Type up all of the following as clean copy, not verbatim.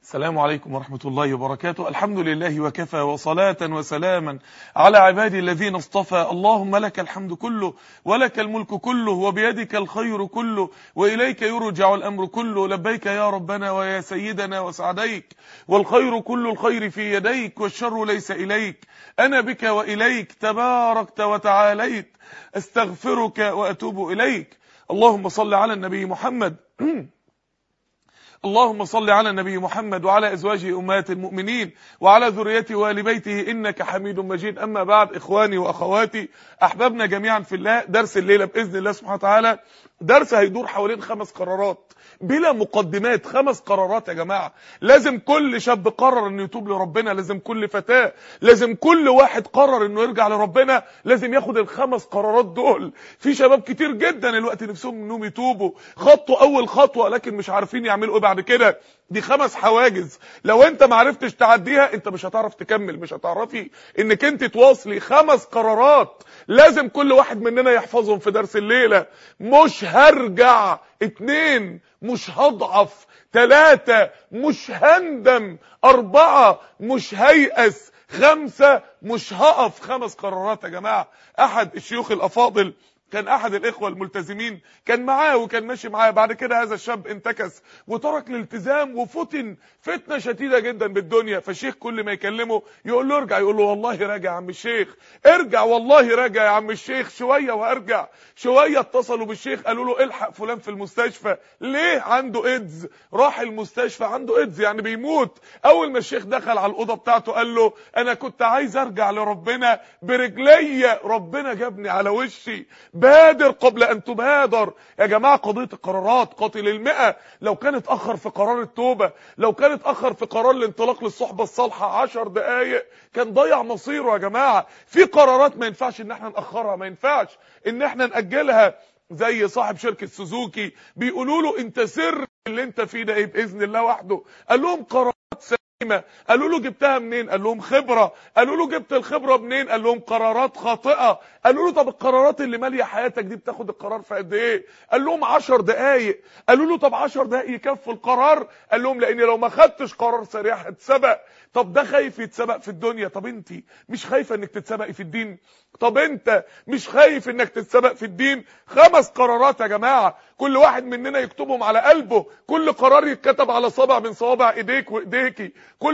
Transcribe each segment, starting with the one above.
السلام عليكم ورحمة الله وبركاته. الحمد لله وكفى، وصلاة وسلاما على عبادي الذين اصطفى. اللهم لك الحمد كله، ولك الملك كله، وبيدك الخير كله، وإليك يرجع الأمر كله. لبيك يا ربنا ويا سيدنا وسعديك، والخير كل الخير في يديك، والشر ليس إليك. أنا بك وإليك تباركت وتعاليت، استغفرك وأتوب إليك. اللهم صل على النبي محمد اللهم صل على النبي محمد وعلى أزواجه أمهات المؤمنين وعلى ذريته وآل بيته إنك حميد مجيد. أما بعد، إخواني وأخواتي أحبابنا جميعا في الله، درس الليلة بإذن الله سبحانه وتعالى درس هيدور حوالين 5 قرارات بلا مقدمات. 5 قرارات يا جماعة. لازم كل شاب قرر انه يتوب لربنا، لازم كل فتاة، لازم كل واحد قرر انه يرجع لربنا، لازم ياخد ال5 قرارات دول. في شباب كتير جدا الوقت نفسهم انهم يتوبوا، خطوا اول خطوة لكن مش عارفين يعملوا ايه بعد كده. دي 5 حواجز، لو انت ما عرفتش تعديها انت مش هتعرف تكمل، مش هتعرفي انك انت تواصلي. 5 قرارات لازم كل واحد مننا يحفظهم في درس الليلة. مش هرجع. 2 مش هضعف. 3 مش هندم. 4 مش هيأس. 5 مش هقف. 5 قرارات يا جماعة. احد الشيوخ الافاضل كان احد الاخوة الملتزمين كان معاه وكان ماشي معاه، بعد كده هذا الشاب انتكس وترك الالتزام وفتن فتنة شديدة جدا بالدنيا. فالشيخ كل ما يكلمه يقول له ارجع، يقول له والله راجع يا عم الشيخ، ارجع والله راجع يا عم الشيخ، شوية وارجع. شوية اتصلوا بالشيخ قالوا له الحق فلان في المستشفى. ليه؟ عنده ايدز. راح المستشفى عنده ايدز يعني بيموت. اول ما الشيخ دخل على الاوضه بتاعته قال له انا كنت عايز ارجع لربنا برجليا، ربنا جابني على وشي. بادر قبل ان تبادر. يا جماعه قضيه القرارات قاتل المئة. لو كان اتاخر في قرار التوبه، لو كان اتاخر في قرار الانطلاق للصحبه الصالحه 10 دقائق كان ضيع مصيره. يا جماعه في قرارات ما ينفعش ان احنا ناخرها، ما ينفعش ان احنا ناجلها. زي صاحب شركه سوزوكي بيقولوا له انت سر اللي انت فيه ده ايه؟ باذن الله وحده. قال لهم قرارات سليمه. قالوا له جبتها منين؟ قال لهم خبره. قالوا له جبت الخبره منين؟ قال لهم قرارات خاطئه. قالوا له طب القرارات اللي ماليه حياتك دي بتاخد القرار في قد ايه؟ قال لهم 10 دقائق. قالوا له طب 10 دقائق يكفوا القرار؟ قال لهم لاني لو ما خدتش قرار سريع هتسبق. طب ده خايف يتسبق في الدنيا، طب انت مش خايفه انك تتسبقي في الدين؟ طب انت مش خايف انك تتسبق في الدين؟ 5 قرارات يا جماعه، كل واحد مننا يكتبهم على قلبه. كل قرار يتكتب على صابع من صوابع ايديك وايديكي.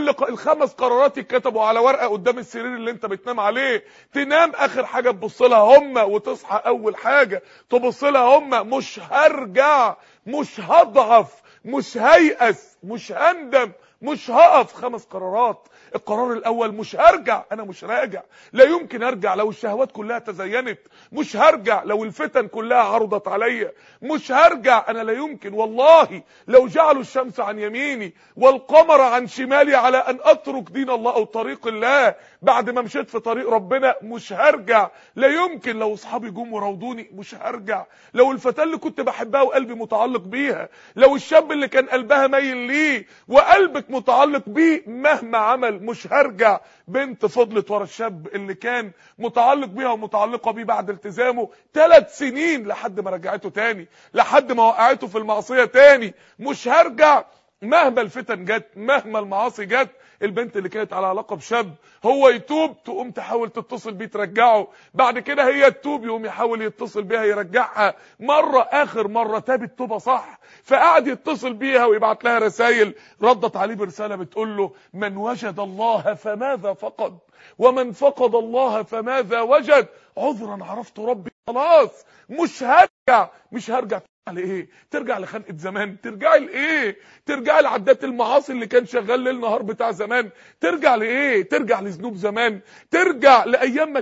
ال5 قرارات يتكتبوا على ورقه قدام السرير اللي انت بتنام عليه. تنام اخر حاجه تبص لها هم، وتصحى اول حاجه تبص لها هم. مش هرجع، مش هضعف، مش هيأس، مش هندم، مش هقف. 5 قرارات. القرار الاول مش هرجع. انا مش راجع، لا يمكن ارجع لو الشهوات كلها تزينت. مش هرجع لو الفتن كلها عرضت عليا. مش هرجع، انا لا يمكن والله لو جعلوا الشمس عن يميني والقمر عن شمالي على ان اترك دين الله او طريق الله بعد ما مشيت في طريق ربنا. مش هرجع، لا يمكن لو اصحابي جم وراودوني. مش هرجع لو الفتاة اللي كنت بحبها وقلبي متعلق بيها، لو الشاب اللي كان قلبها مايل ليه وقلبك متعلق بيه، مهما عمل مش هرجع. بنت فضلت ورا الشاب اللي كان متعلق بيها ومتعلقه بيه بعد التزامه 3 سنين لحد ما رجعته تاني، لحد ما وقعته في المعصيه تاني. مش هرجع مهما الفتن جت، مهما المعاصي جت. البنت اللي كانت على علاقه بشاب هو يتوب تقوم تحاول تتصل بيه ترجعه، بعد كده هي تتوب يقوم يحاول يتصل بيها يرجعها. مره اخر مره تابت توبه صح، فقعد يتصل بيها ويبعت لها رسائل. ردت عليه برساله بتقول له من وجد الله فماذا فقد، ومن فقد الله فماذا وجد. عذرا عرفت ربي. خلاص مش هرجع. مش هرجع. ترجع لايه؟ ترجع لخنقه زمان؟ ترجعي لايه؟ ترجعي لعدات المعاصي اللي كان شغال ليل نهار بتاع زمان؟ ترجع لايه؟ ترجع لذنوب زمان؟ ترجع لايام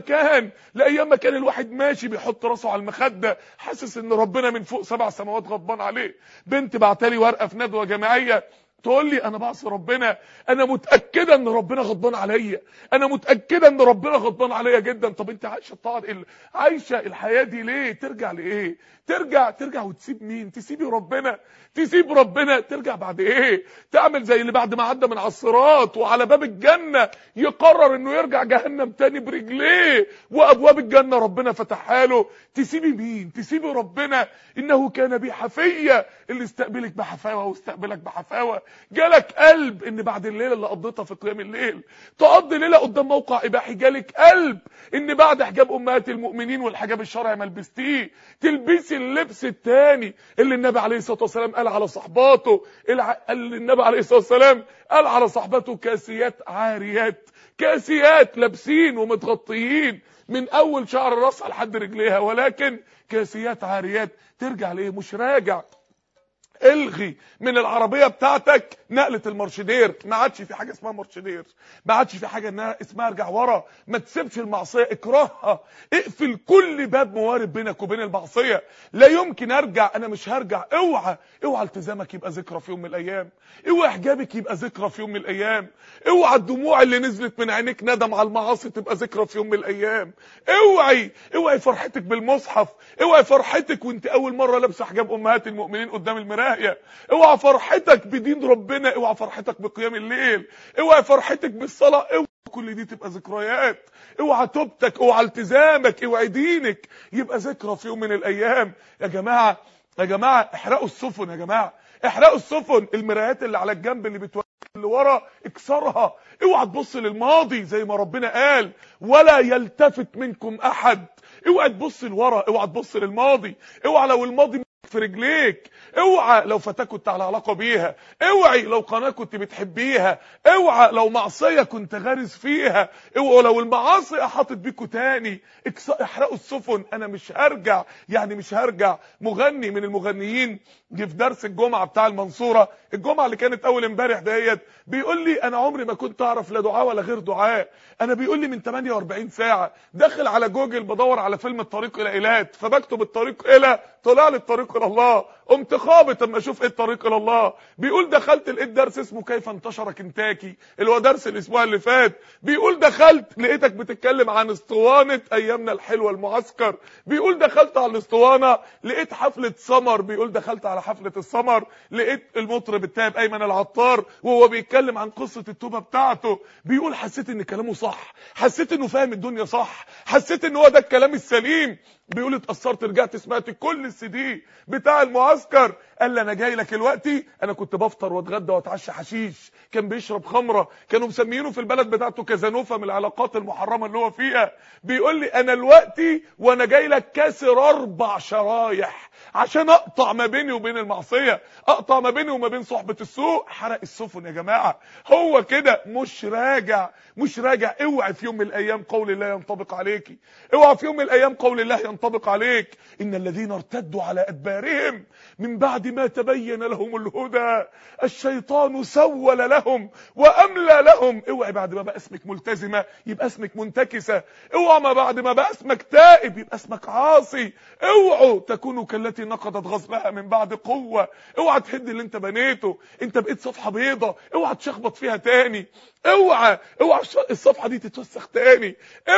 ما كان الواحد ماشي بيحط راسه على المخده حاسس ان ربنا من فوق 7 سماوات غضبان عليه. بنت بعتلي ورقه في ندوه جماعيه تقول لي انا بعصي ربنا، انا متاكده ان ربنا غضبان عليا، انا متاكده ان ربنا غضبان عليا جدا. طب انت عايشه الطاعه، عايشه الحياه دي ليه؟ ترجع لايه؟ ترجع وتسيب مين؟ تسيبي ربنا؟ تسيب ربنا ترجع بعد ايه؟ تعمل زي اللي بعد ما عدى من على الصراط وعلى باب الجنه يقرر انه يرجع جهنم تاني برجليه وابواب الجنه ربنا فتحها له. تسيبي مين؟ تسيبي ربنا. انه كان بي حفيه. اللي استقبلك بحفاوه واستقبلك بحفاوه جالك قلب ان بعد الليله اللي قضيتها في قيام الليل تقضي ليله قدام موقع اباحي، جالك قلب ان بعد حجاب امهات المؤمنين والحجاب الشرعي ما لبستيه تلبسي اللبس الثاني اللي النبي عليه الصلاه والسلام قال على صحباته، النبي عليه الصلاه والسلام قال على صحبته كاسيات عاريات، كاسيات لابسين ومتغطيين من اول شعر الراس لحد رجليها، ولكن كاسيات عاريات. ترجع ليه؟ مش راجع. الغي من العربيه بتاعتك نقله المارشدير، ما عادش في حاجه اسمها مارشدير، ما عادش في حاجه انها اسمها ارجع ورا. ما تسيبش المعصيه، اكرهها، اقفل كل باب موارب بينك وبين المعصيه. لا يمكن ارجع، انا مش هرجع. اوعى التزامك يبقى ذكرى في يوم من الايام، اوعى حجابك يبقى ذكرى في يوم من الايام، اوعى الدموع اللي نزلت من عينيك ندم على المعاصي تبقى ذكرى في يوم من الايام. اوعي فرحتك بالمصحف، اوعي فرحتك وانت اول مره لابسه حجاب امهات المؤمنين قدام المرايه، اوعى فرحتك بدين ربنا، اوعى فرحتك بقيام الليل، اوعى فرحتك بالصلاه، اوعى كل دي تبقى ذكريات. اوعى توبتك، اوعى التزامك، اوعى دينك يبقى ذكرى في يوم من الايام. يا جماعه احرقوا السفن، يا جماعه احرقوا السفن. المرايات اللي على الجنب اللي بتوري اللي ورا اكسرها. اوعى تبص للماضي زي ما ربنا قال ولا يلتفت منكم احد. اوعى تبص لورا، اوعى تبص للماضي، اوعى لو الماضي في رجليك، اوعى لو فتاة كنت على علاقه بيها، اوعي لو قناه كنت بتحبيها، اوعى لو معصيه كنت غارز فيها، اوعى لو المعاصي احاطت بيكوا تاني. احرقوا السفن. انا مش هرجع، يعني مش هرجع. مغني من المغنيين جه في درس الجمعه بتاع المنصوره، الجمعه اللي كانت اول امبارح ديت، بيقول لي انا عمري ما كنت اعرف لا دعاء ولا غير دعاء. انا بيقول لي من 48 ساعه داخل على جوجل بدور على فيلم الطريق الى ايلات، فبكتب الطريق الى، طلع لي الطريق الى الله، قمت خابط اما اشوف ايه الطريق الى الله. بيقول دخلت لقيت درس اسمه كيف انتشر كنتاكي اللي هو درس الاسبوع اللي فات. بيقول دخلت لقيتك بتتكلم عن اسطوانه ايامنا الحلوه المعسكر. بيقول دخلت على الاسطوانه لقيت حفله سمر. بيقول دخلت على حفله السمر لقيت المطرب التائب ايمن العطار وهو بيتكلم عن قصه التوبه بتاعته. بيقول حسيت ان كلامه صح، حسيت انه فاهم الدنيا صح، حسيت ان هو ده الكلام السليم. بيقول اتأثرت، رجعت سمعت كل السي دي بتاع المعسكر. قال لي انا جاي لك دلوقتي، انا كنت بفطر واتغدى واتعشى حشيش، كان بيشرب خمره، كانوا مسميينه في البلد بتاعته كازانوفا من العلاقات المحرمه اللي هو فيها. بيقول لي انا دلوقتي وانا جاي لك كاسر 4 شرايح عشان اقطع ما بيني وبين المعصيه، اقطع ما بيني وما بين صحبه السوء. حرق السفن يا جماعه. هو كده مش راجع، مش راجع. اوعي في يوم من الايام قول الله ينطبق عليكي، اوعي في يوم من الايام قول الله ينطبق عليك. ان الذين ارتدوا على ادبارهم من بعد ما تبين لهم الهدى الشيطان سول لهم واملى لهم. اوعي بعد ما بقى اسمك ملتزمه يبقى اسمك منتكسه، اوعي ما بعد ما بقى اسمك تائب يبقى اسمك عاصي. اوعوا تكونوا كالتي نقضت غزلها من بعد قوه. اوعى تهد اللي انت بنيته، انت بقيت صفحه بيضه، اوعى تشخبط فيها تاني، اوعى الصفحه دي تتوسخ تاني.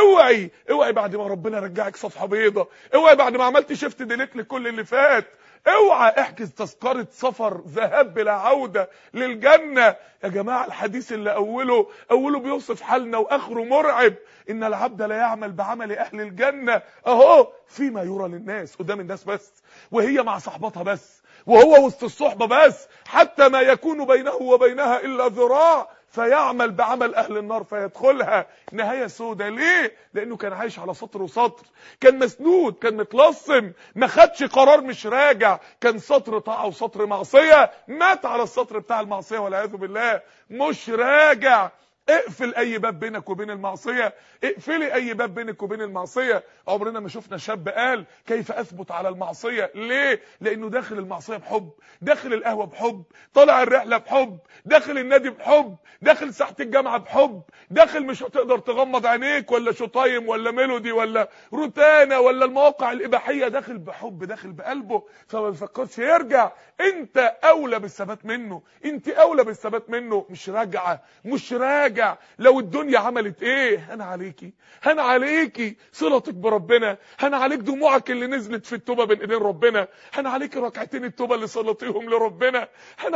اوعي بعد ما ربنا رجعك صفحه بيضه، اوعي بعد ما عملت شيفت ديليت لكل اللي فات، اوعى احجز تذكره سفر ذهاب بلا عوده للجنه. يا جماعه الحديث اللي اوله بيوصف حالنا واخره مرعب. ان العبد لا يعمل بعمل اهل الجنه اهو فيما يرى للناس، قدام الناس بس، وهي مع صحبتها بس، وهو وسط الصحبه بس، حتى ما يكون بينه وبينها الا ذراع فيعمل بعمل اهل النار فيدخلها. نهايه سودة. ليه؟ لانه كان عايش على سطر وسطر، كان مسنود، كان متلصم، ما خدش قرار، مش راجع، كان سطر طاعه وسطر معصيه، مات على السطر بتاع المعصيه والعياذ بالله. مش راجع. اقفل اي باب بينك وبين المعصيه، اقفلي اي باب بينك وبين المعصيه. عمرنا ما شفنا شاب قال كيف اثبت على المعصيه. ليه؟ لانه داخل المعصيه بحب، داخل القهوه بحب، طالع الرحله بحب، داخل النادي بحب، داخل ساحه الجامعه بحب، داخل مش هتقدر تغمض عينيك ولا شطايم ولا ميلودي ولا روتانا ولا المواقع الاباحيه، داخل بحب، داخل بقلبه، فما بيفكرش يرجع. انت اولى بالثبات منه، انت اولى بالثبات منه. مش راجعه، مش راجع. راجع لو الدنيا عملت ايه. هن عليكي صلتك بربنا، هن عليك دموعك اللي نزلت في التوبه بين ايدين ربنا، هن عليك ركعتين التوبه اللي صليتيهم لربنا، هن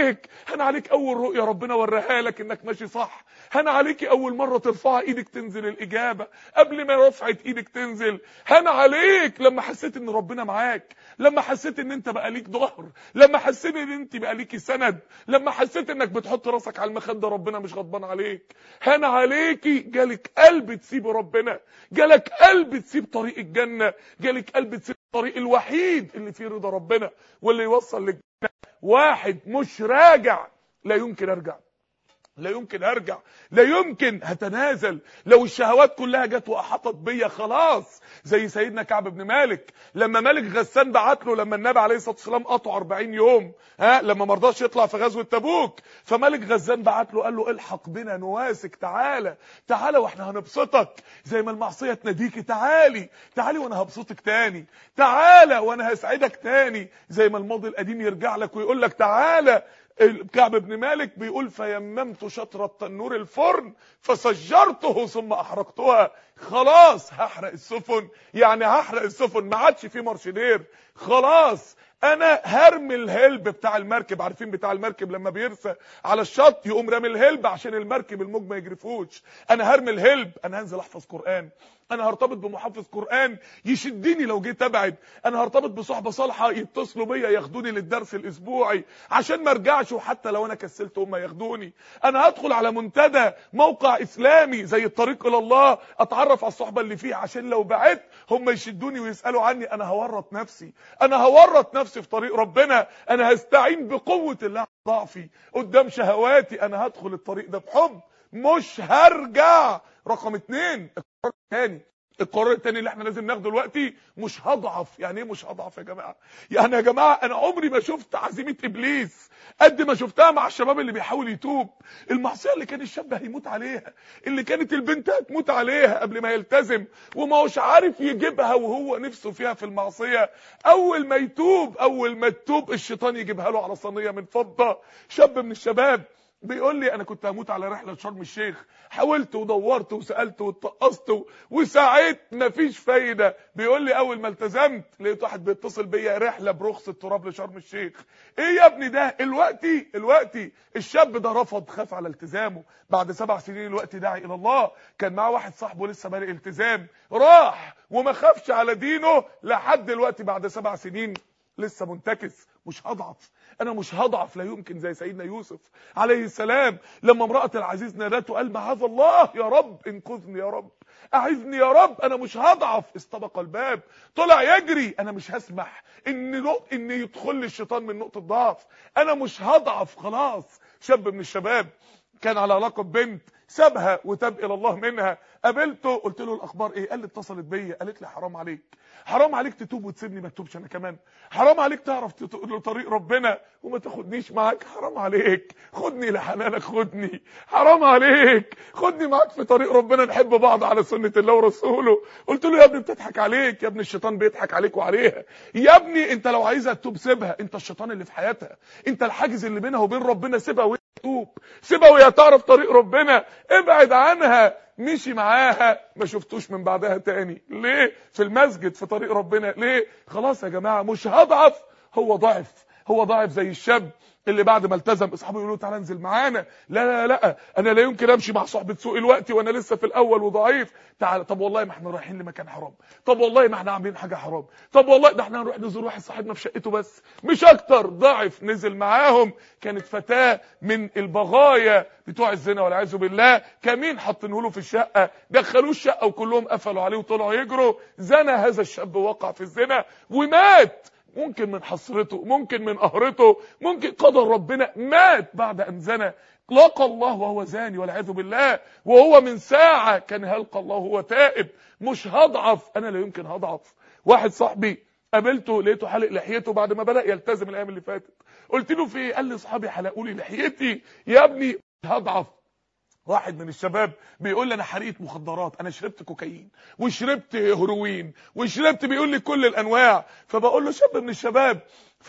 عليك اول رؤيه ربنا وراها لك انك ماشي صح، هن عليكي اول مره ترفع ايدك تنزل الاجابه قبل ما رفعت ايدك تنزل، هن عليك لما حسيت ان ربنا معاك، لما حسيت ان انت بقى ليك ظهر، لما حسيت ان انت بقى ليكي سند، لما حسيت انك بتحط راسك على المخده ربنا مش غضبان عليك. هان عليكي جالك قلب تسيب ربنا، جالك قلب تسيب طريق الجنه، جالك قلب تسيب الطريق الوحيد اللي فيه رضا ربنا واللي يوصل للجنه. واحد مش راجع، لا يمكن ارجع، لا يمكن ارجع، لا يمكن هتنازل. لو الشهوات كلها جت واحاطت بيا خلاص، زي سيدنا كعب بن مالك لما ملك غسان بعت له لما النبي عليه الصلاه والسلام قطعه 40 يوم، لما ما رضاش يطلع في غزوه تبوك، فملك غسان بعت له قال له الحق بنا نواسك، تعالى واحنا هنبسطك زي ما المعصيه تناديكي، تعالي وانا هبسطك تاني، تعالى وانا هسعدك تاني، زي ما الماضي القديم يرجع لك ويقول لك تعالى. كعب بن مالك بيقول فيممت شطر التنور الفرن فسجرته ثم احرقتها. خلاص هحرق السفن، يعني هحرق السفن، ما عادش في مرشدير، خلاص انا هرمي الهلب بتاع المركب. عارفين بتاع المركب لما بيرسى على الشط يقوم رامي الهلب عشان المركب الموج ما يجرفوش، انا هرمي الهلب، انا هنزل احفظ قرآن، انا هرتبط بمحفظ قرآن يشدني لو جيت ابعد، انا هرتبط بصحبه صالحه يتصلوا بيا ياخدوني للدرس الاسبوعي عشان ما ارجعش، وحتى لو انا كسلت هم ياخدوني، انا هدخل على منتدى موقع اسلامي زي الطريق الى الله اتعرف على الصحبه اللي فيه عشان لو بعدت هم يشدوني ويسالوا عني. انا هورط نفسي في طريق ربنا، انا هستعين بقوه الله ضعفي قدام شهواتي، انا هدخل الطريق ده بحب مش هرجع. رقم 2 القرار الثاني اللي احنا لازم ناخده دلوقتي، مش هضعف. يعني ايه مش هضعف يا جماعه؟ يعني يا جماعه انا عمري ما شفت عزيمه ابليس قد ما شفتها مع الشباب اللي بيحاول يتوب. المعصيه اللي كان الشاب هيموت عليها، اللي كانت البنت هتموت عليها قبل ما يلتزم وما هوش عارف يجيبها وهو نفسه فيها في المعصيه، اول ما تتوب الشيطان يجيبها له على صينيه من فضه. شاب من الشباب بيقول لي انا كنت هموت على رحله شرم الشيخ، حاولت ودورت وسالت واتقصت وسعيت مفيش فايده. بيقول لي اول ما التزمت لقيت واحد بيتصل بيا رحله برخص التراب لشرم الشيخ. ايه يا ابني ده؟ الوقتي الشاب ده رفض، خاف على التزامه. بعد 7 سنين الوقت داعي الى الله، كان معاه واحد صاحبه لسه بادئ التزام، راح وما خافش على دينه لحد دلوقتي بعد 7 سنين لسه منتكس. مش هضعف، انا مش هضعف، لا يمكن. زي سيدنا يوسف عليه السلام لما امرأة العزيز نادته قال معاذ الله يا رب انقذني يا رب اعذني يا رب، انا مش هضعف. استبق الباب طلع يجري، انا مش هسمح ان يدخل لي الشيطان من نقطة ضعف، انا مش هضعف خلاص. شاب من الشباب كان على علاقه ببنت، سابها وتاب الى الله منها، قابلته قلت له الاخبار ايه؟ قال لي اتصلت بيا قالت لي حرام عليك تتوب وتسيبني ما تتوبش انا كمان، حرام عليك تعرف طريق ربنا وما تاخدنيش معاك، حرام عليك خدني لحنانك، حرام عليك خدني معاك في طريق ربنا نحب بعض على سنة الله ورسوله. قلت له يا ابني بتضحك عليك، يا ابني الشيطان بيضحك عليك وعليها، يا ابني انت لو عايزها تتوب سيبها، انت الشيطان اللي في حياتها، انت الحاجز اللي بينها وبين ربنا، سيبها وهي تتوب، سيبها وهي تعرف طريق ربنا، ابعد عنها. مشي معاها ما شفتوش من بعدها تاني. ليه؟ في المسجد في طريق ربنا. ليه؟ خلاص يا جماعه مش هضعف. هو ضعف زي الشاب اللي بعد ما التزم اصحابه يقولوا تعالى انزل معانا، لا انا لا يمكن امشي مع صحبه سوء الوقت وانا لسه في الاول وضعيف. تعالى، طب والله ما احنا رايحين لمكان حرام، طب والله ما احنا عاملين حاجه حرام، طب والله ده احنا هنروح نزور واحد صاحبنا في شقته بس مش اكتر. ضعف، نزل معاهم. كانت فتاه من البغايا بتوع الزنا والعياذ بالله، كمين حاطينه له في الشقه، دخلوه الشقه وكلهم قفلوا عليه وطلعوا يجروا. زنى هذا الشاب، وقع في الزنا ومات. ممكن من حسرته، ممكن من قهرته، ممكن قدر ربنا، مات بعد ان زنى. لقى الله وهو زاني والعياذ بالله، وهو من ساعه كان هيلقى الله وهو تائب. مش هضعف، انا لا يمكن هضعف. واحد صاحبي قابلته لقيته حلق لحيته بعد ما بدأ يلتزم الايام اللي فاتت، قلت له في ايه؟ قال لي اصحابي حلقوا لي لحيتي. يا ابني هضعف، واحد من الشباب بيقول لي انا حريقه مخدرات، انا شربت كوكايين وشربت هيروين وشربت، بيقول لي كل الانواع. فبقول له شاب من الشباب،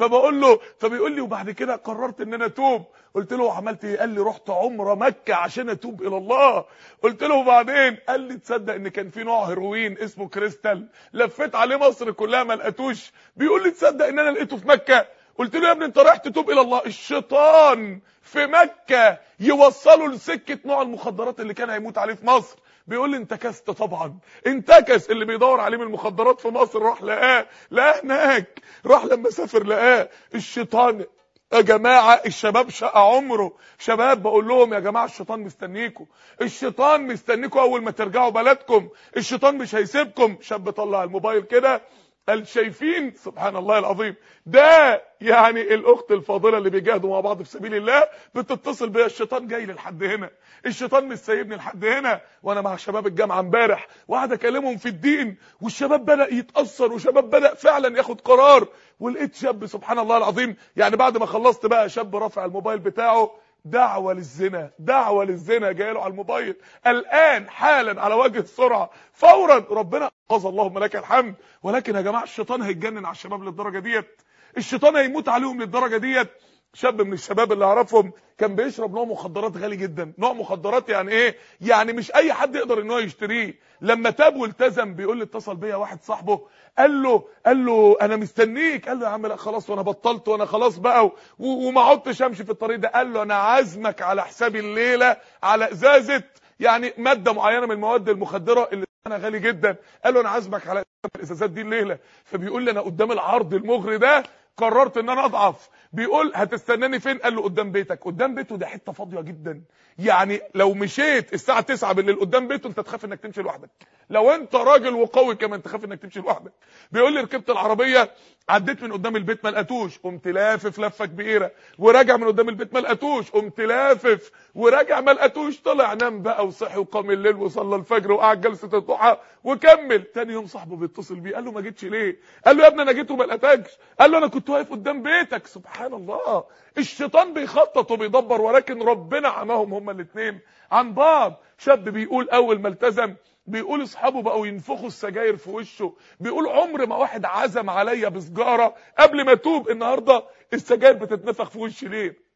فبيقول لي وبعد كده قررت ان انا اتوب. قلت له عملت ايه؟ قال لي رحت عمره مكه عشان اتوب الى الله. قلت له وبعدين؟ قال لي تصدق ان كان في نوع هيروين اسمه كريستال لفيت عليه مصر كلها ما لقيتوش. بيقول لي تصدق ان انا لقيته في مكه. قلت له يا ابني انت رايح تتوب الى الله، الشيطان في مكه يوصله لسكه نوع المخدرات اللي كان هيموت عليه في مصر. بيقول لي انتكست طبعا، انتكس. اللي بيدور عليه من المخدرات في مصر راح لقاه هناك، راح لما سافر لقاه. الشيطان يا جماعه، الشباب شقى عمره. شباب بقول لهم يا جماعه الشيطان مستنيكم، الشيطان مستنيكم اول ما ترجعوا بلدكم، الشيطان مش هيسيبكم. شاب طلع الموبايل كده قال شايفين سبحان الله العظيم، ده يعني الاخت الفاضله اللي بيجاهدوا مع بعض في سبيل الله بتتصل بيا، الشيطان جاي لي لحد هنا، الشيطان مش سايبني لحد هنا. وانا مع شباب الجامعه امبارح وقعد اكلمهم في الدين، والشباب بدا يتاثر، وشباب بدا فعلا ياخد قرار. ولقيت شاب سبحان الله العظيم، يعني بعد ما خلصت بقى شاب رافع الموبايل بتاعه دعوة للزنا، دعوة للزنا جايله على الموبايل الآن حالا على وجه السرعة فورا. ربنا قضى اللهم لك الحمد. ولكن يا جماعة الشيطان هيتجنن على الشباب للدرجة ديت، الشيطان هيموت عليهم للدرجة ديت. شاب من الشباب اللي اعرفهم كان بيشرب نوع مخدرات غالي جدا. نوع مخدرات يعني ايه؟ يعني مش اي حد يقدر ان هو يشتريه. لما تاب والتزم بيقول لي اتصل بيا واحد صاحبه قال له انا مستنيك. قال له يا عم لا خلاص وانا بطلت وانا خلاص بقى وما عدتش امشي في الطريق ده. قال له انا عازمك على حسابي الليله على ازازه يعني ماده معينه من المواد المخدره اللي انا غالي جدا. قال له انا عازمك على الازازات دي الليله. فبيقول لي انا قدام العرض المغري ده قررت ان انا اضعف. بيقول هتستناني فين؟ قال له قدام بيتك. قدام بيته ده حته فاضيه جدا، يعني لو مشيت الساعه 9 بالليل قدام بيته انت تخاف انك تمشي لوحدك، لو انت راجل وقوي كمان تخاف انك تمشي لوحدك. بيقول لي ركبت العربيه عديت من قدام البيت ما لقيتوش، قمت لافف لفه كبيره وراجع من قدام البيت ما لقيتوش، قمت لافف وراجع ما لقيتوش. طلع نام بقى وصحي وقام الليل وصلى الفجر وقعد جلسه الضحى وكمل. تاني يوم صاحبه بيتصل بيه قال له ما جيتش ليه؟ قال له يا ابني انا جيت وما لقيتكش. قال له انا كنت واقف قدام بيتك. سبحان الله، الشيطان بيخطط وبيدبر، ولكن ربنا عماهم هما الاثنين عن بعض. شاب بيقول اول ما التزم بيقول اصحابه بقوا ينفخوا السجاير في وشه. بيقول عمر ما واحد عزم عليا بسجاره قبل ما اتوب. النهارده السجاير بتتنفخ في وشي ليه؟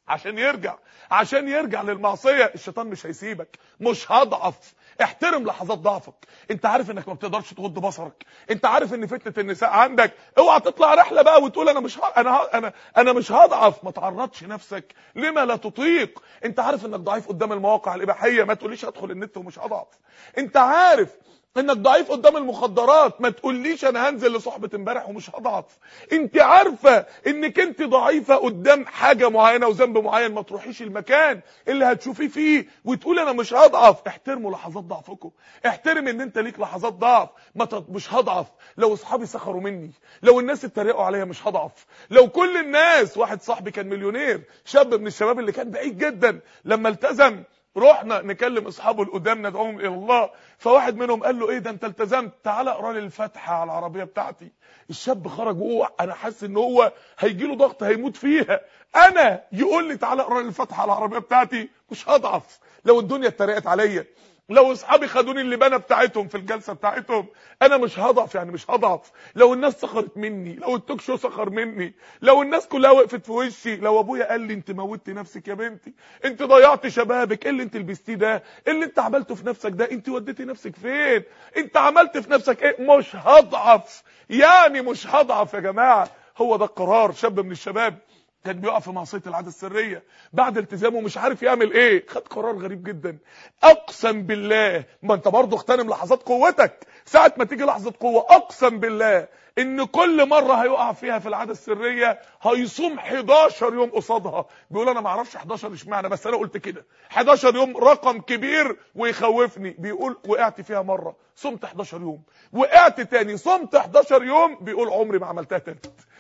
عشان يرجع للمعصيه. الشيطان مش هيسيبك، مش هضعف. احترم لحظات ضعفك. انت عارف انك ما بتقدرش تغض بصرك، انت عارف ان فتنه النساء عندك. اوعى تطلع رحله بقى وتقول انا مش هضعف. ما تعرضش نفسك لما لا تطيق. انت عارف انك ضعيف قدام المواقع الاباحيه، ما تقوليش ادخل النت ومش هضعف. انت عارف انك ضعيف قدام المخدرات، ما تقوليش انا هنزل لصحبه امبارح ومش هضعف. انت عارفه انك انت ضعيفه قدام حاجه معينه وذنب معين، ما تروحيش المكان اللي هتشوفيه فيه وتقول انا مش هضعف. احترموا لحظات ضعفكم، احترم ان انت ليك لحظات ضعف. مش هضعف لو اصحابي سخروا مني، لو الناس اتريقوا عليا مش هضعف، لو كل الناس. واحد صاحبي كان مليونير، شاب من الشباب اللي كان بعيد جدا، لما التزم رحنا نكلم اصحابه القدام ندعوهم الى الله، فواحد منهم قال له ايه ده انت التزمت؟ تعالى اقرا لي الفاتحه على العربيه بتاعتي. الشاب خرج وهو انا حاسس ان هو هيجي له ضغط هيموت فيها. انا يقول لي تعالى اقرا لي الفاتحه على العربيه بتاعتي؟ مش هضعف. لو الدنيا اتريقت عليا، لو اصحابي خدوني اللبانه بتاعتهم في الجلسه بتاعتهم، انا مش هضعف. يعني مش هضعف لو الناس سخرت مني، لو التوك شو سخر مني، لو الناس كلها وقفت في وشي، لو ابويا قال لي انت موتي نفسك يا بنتي، انت ضيعتي شبابك، ايه اللي انت لبستيه ده، ايه اللي انت عملته في نفسك ده، انت وديتي نفسك فين، انت عملت في نفسك ايه؟ مش هضعف. يعني مش هضعف يا جماعه. هو ده القرار. شاب من الشباب كان بيقع في معصيه العاده السريه، بعد التزامه مش عارف يعمل ايه، خد قرار غريب جدا. اقسم بالله، ما انت برضه اغتنم لحظات قوتك، ساعه ما تيجي لحظه قوه اقسم بالله ان كل مره هيقع فيها في العاده السريه هيصوم 11 يوم قصادها. بيقول انا ما اعرفش 11 اشمعنى، بس انا قلت كده 11 يوم رقم كبير ويخوفني. بيقول وقعت فيها مره صمت 11 يوم، وقعت تاني صمت 11 يوم. بيقول عمري ما عملتها تاني.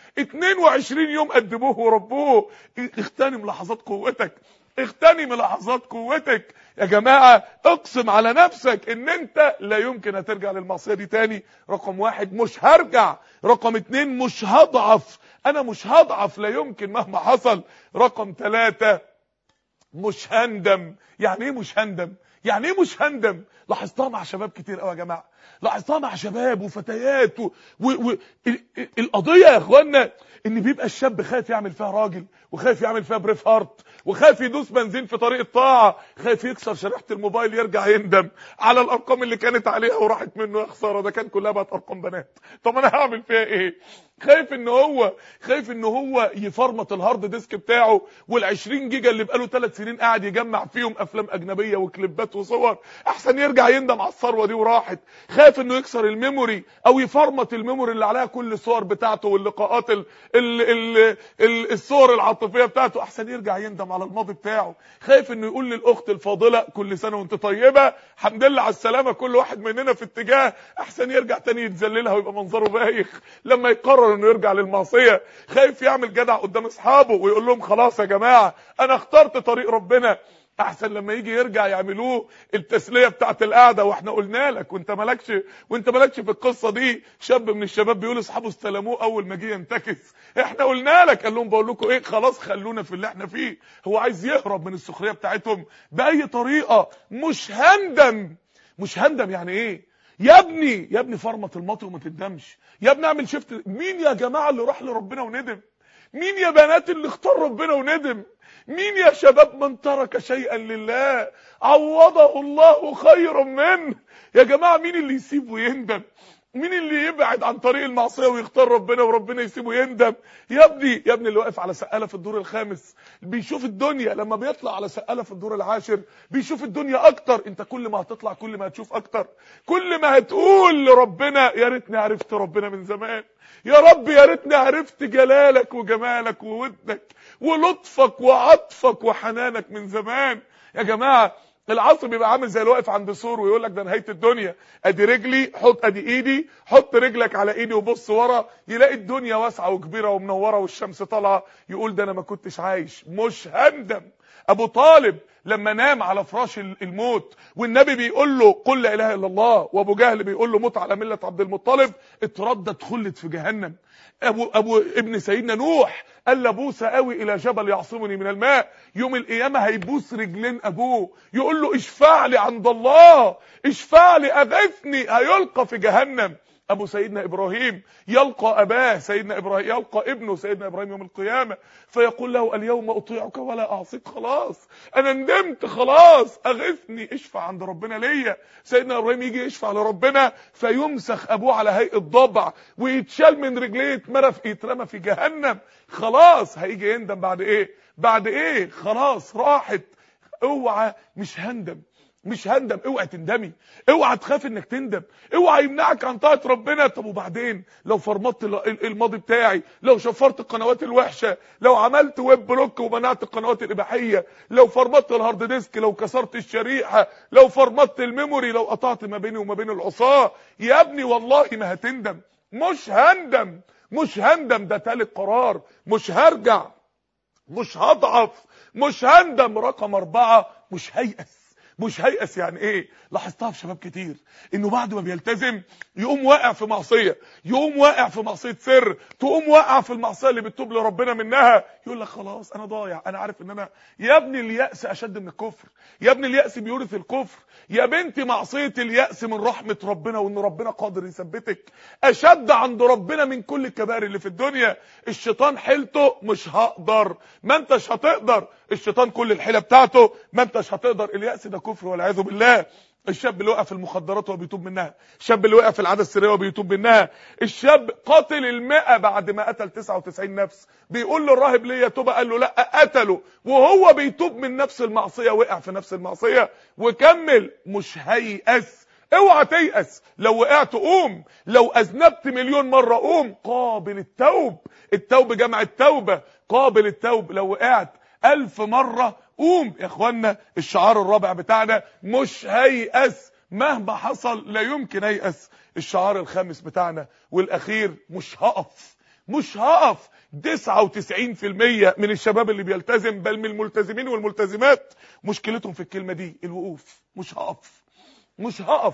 22 يوم قدموه وربوه. اغتنم لحظات قوتك، اغتنم لحظات قوتك يا جماعه. اقسم على نفسك ان انت لا يمكن هترجع للمعصيه دي تاني. رقم 1 مش هرجع. رقم 2 مش هضعف، انا مش هضعف لا يمكن مهما حصل. رقم 3 مش هندم. يعني ايه مش هندم؟ يعني ايه مش هندم؟ لاحظتها مع شباب كتير قوي يا جماعه، لاحظتها مع شباب وفتيات القضيه يا اخوانا ان بيبقى الشاب خايف يعمل فيها راجل، وخايف يعمل فيها بريف هارت، وخايف يدوس بنزين في طريق الطاعه، خايف يكسر شريحه الموبايل يرجع يندم على الارقام اللي كانت عليها وراحت منه. يا خساره، ده كان كلها بقت ارقام بنات، طب انا هعمل فيها ايه؟ خايف ان هو يفرمط الهارد ديسك بتاعه وال20 جيجا اللي بقاله 3 سنين قاعد يجمع فيهم افلام اجنبيه وكليبات وصور، احسن يرجع يندم على الثروه دي وراحت. خايف انه يكسر الميموري او يفرمط الميموري اللي عليها كل الصور بتاعته واللقاءات الصور العاطفيه بتاعته، احسن يرجع يندم على الماضي بتاعه. خايف انه يقول للاخت الفاضله كل سنه وانت طيبه، الحمد لله على السلامه، كل واحد مننا في اتجاه، احسن يرجع تاني يتذللها ويبقى منظره بايخ لما يقرر انه يرجع للمعصيه. خايف يعمل جدع قدام اصحابه ويقول لهم خلاص يا جماعه انا اخترت طريق ربنا، احسن لما يجي يرجع يعملوه التسليه بتاعت القعده. واحنا قلنا لك وانت مالكش في القصه دي. شاب من الشباب بيقول اصحابه استلموه اول ما جه ينتكس، احنا قلنا لك، قال لهم بقول لكم ايه، خلاص خلونا في اللي احنا فيه. هو عايز يهرب من السخريه بتاعتهم باي طريقه. مش هندم يعني ايه يا ابني؟ فرمط الماضي وما تندمش يا ابني، اعمل شفت. مين يا جماعه اللي راح لربنا وندم؟ مين يا بنات اللي اختار ربنا وندم؟ مين يا شباب من ترك شيئا لله عوضه الله خيرا منه؟ يا جماعه مين اللي يسيب ويندم؟ مين اللي يبعد عن طريق المعصيه ويختار ربنا وربنا يسيبه يندم؟ يا ابني اللي واقف على سقاله في الدور الخامس بيشوف الدنيا، لما بيطلع على سقاله في الدور العاشر بيشوف الدنيا اكتر. انت كل ما هتطلع كل ما هتشوف اكتر، كل ما هتقول لربنا يا ريتني عرفت ربنا من زمان، يا رب يا ريتني عرفت جلالك وجمالك وودك ولطفك وعطفك وحنانك من زمان. يا جماعه العصر بيبقى عامل زي الواقف عند سور ويقول لك ده نهايه الدنيا، ادي رجلي، ادي ايدي، حط رجلك على ايدي وبص ورا، يلاقي الدنيا واسعه وكبيره ومنوره والشمس طالعه، يقول ده انا ما كنتش عايش. مش هندم. ابو طالب لما نام على فراش الموت والنبي بيقول له قل لا اله الا الله، وابو جهل بيقول له موت على مله عبد المطلب، اتردد خلد في جهنم. ابو ابن سيدنا نوح قال لبوس قوي الى جبل يعصمني من الماء، يوم القيامه هيبوس رجلين ابوه يقول له اشفع لي عند الله، اشفع لي اغثني، هيلقى في جهنم. ابو سيدنا ابراهيم يلقى اباه سيدنا ابراهيم، يلقى ابنه سيدنا ابراهيم يوم القيامه فيقول له اليوم اطيعك ولا اعصيك، خلاص انا ندمت، خلاص اغثني، اشفع عند ربنا ليا. سيدنا ابراهيم يجي يشفع لربنا فيمسخ ابوه على هيئه ضبع ويتشال من رجليه، يترمى في جهنم. خلاص هيجي يندم بعد ايه خلاص راحت. اوعى مش هندم، اوعى تندمي، اوعى تخاف انك تندم، اوعى يمنعك عن طاعه ربنا. طب وبعدين لو فرمطت الماضي بتاعي، لو شفرت القنوات الوحشه، لو عملت ويب بلوك ومنعت القنوات الاباحيه، لو فرمطت الهارد ديسك، لو كسرت الشريحه، لو فرمطت الميموري، لو قطعت ما بيني وما بين العصاه، يا ابني والله ما هتندم. مش هندم، ده تالت قرار. مش هرجع، مش هضعف، مش هندم. رقم 4 مش هيأس. يعني ايه؟ لاحظتها في شباب كتير انه بعد ما بيلتزم يقوم واقع في معصيه، يقوم واقع في معصيه سر، تقوم واقع في المعصيه اللي بتتوب لربنا منها، يقول لك خلاص انا ضايع، انا عارف ان انا. يا ابني اليأس اشد من الكفر، يا ابني اليأس بيورث الكفر، يا بنتي معصيه اليأس من رحمه ربنا وان ربنا قادر يثبتك اشد عند ربنا من كل الكبائر اللي في الدنيا. الشيطان حيلته مش هقدر، ما انتش هتقدر. الشيطان كل الحيله بتاعته ما انتش هتقدر. اليأس ده كفر والعياذ بالله. الشاب اللي وقع في المخدرات وبيتوب منها، الشاب اللي وقع في العاده السريه وبيتوب منها، الشاب قاتل 100 بعد ما قتل 99 نفس بيقول للراهب ليه توبه، قال له لا، قتله وهو بيتوب من نفس المعصيه، وقع في نفس المعصيه وكمل. مش هيأس، اوعى تيأس. لو وقعت قوم، لو اذنبت مليون مره قوم، قابل التوب جمع التوبه، قابل التوب. لو وقعت 1000 مره قوم. يا اخوانا الشعار الرابع بتاعنا مش هيأس مهما حصل، لا يمكن هيأس. الشعار الخامس بتاعنا والاخير مش هقف. 99% من الشباب اللي بيلتزم، بل من الملتزمين والملتزمات، مشكلتهم في الكلمه دي، الوقوف. مش هقف.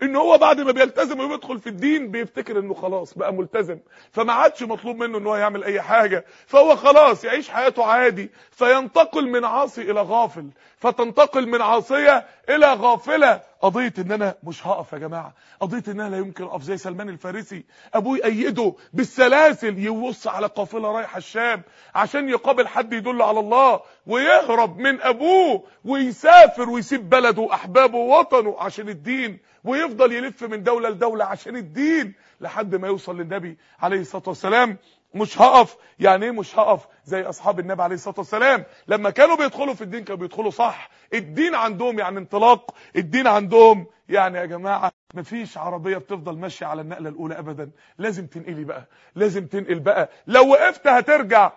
ان هو بعد ما بيلتزم ويدخل في الدين بيفتكر انه خلاص بقى ملتزم، فما عادش مطلوب منه ان هو يعمل اي حاجة، فهو خلاص يعيش حياته عادي، فينتقل من عاصي الى غافل، فتنتقل من عاصية الى غافلة. قضية ان انا مش هقف يا جماعة، قضية ان انا لا يمكن اقف زي سلمان الفارسي، ابوه يأيده بالسلاسل يوص على قافلة رايحة الشام عشان يقابل حد يدل على الله، ويهرب من ابوه ويسافر ويسيب بلده واحبابه ووطنه عشان الدين، ويفضل يلف من دولة لدولة عشان الدين لحد ما يوصل للنبي عليه الصلاة والسلام. مش هقف، يعني ايه مش هقف؟ زي اصحاب النبي عليه الصلاة والسلام لما كانوا بيدخلوا في الدين كانوا بيدخلوا صح. الدين عندهم يعني انطلاق، الدين عندهم يعني يا جماعة مفيش عربية بتفضل ماشية على النقلة الاولى ابدا، لازم تنقلي بقى، لازم تنقل بقى، لو وقفت هترجع.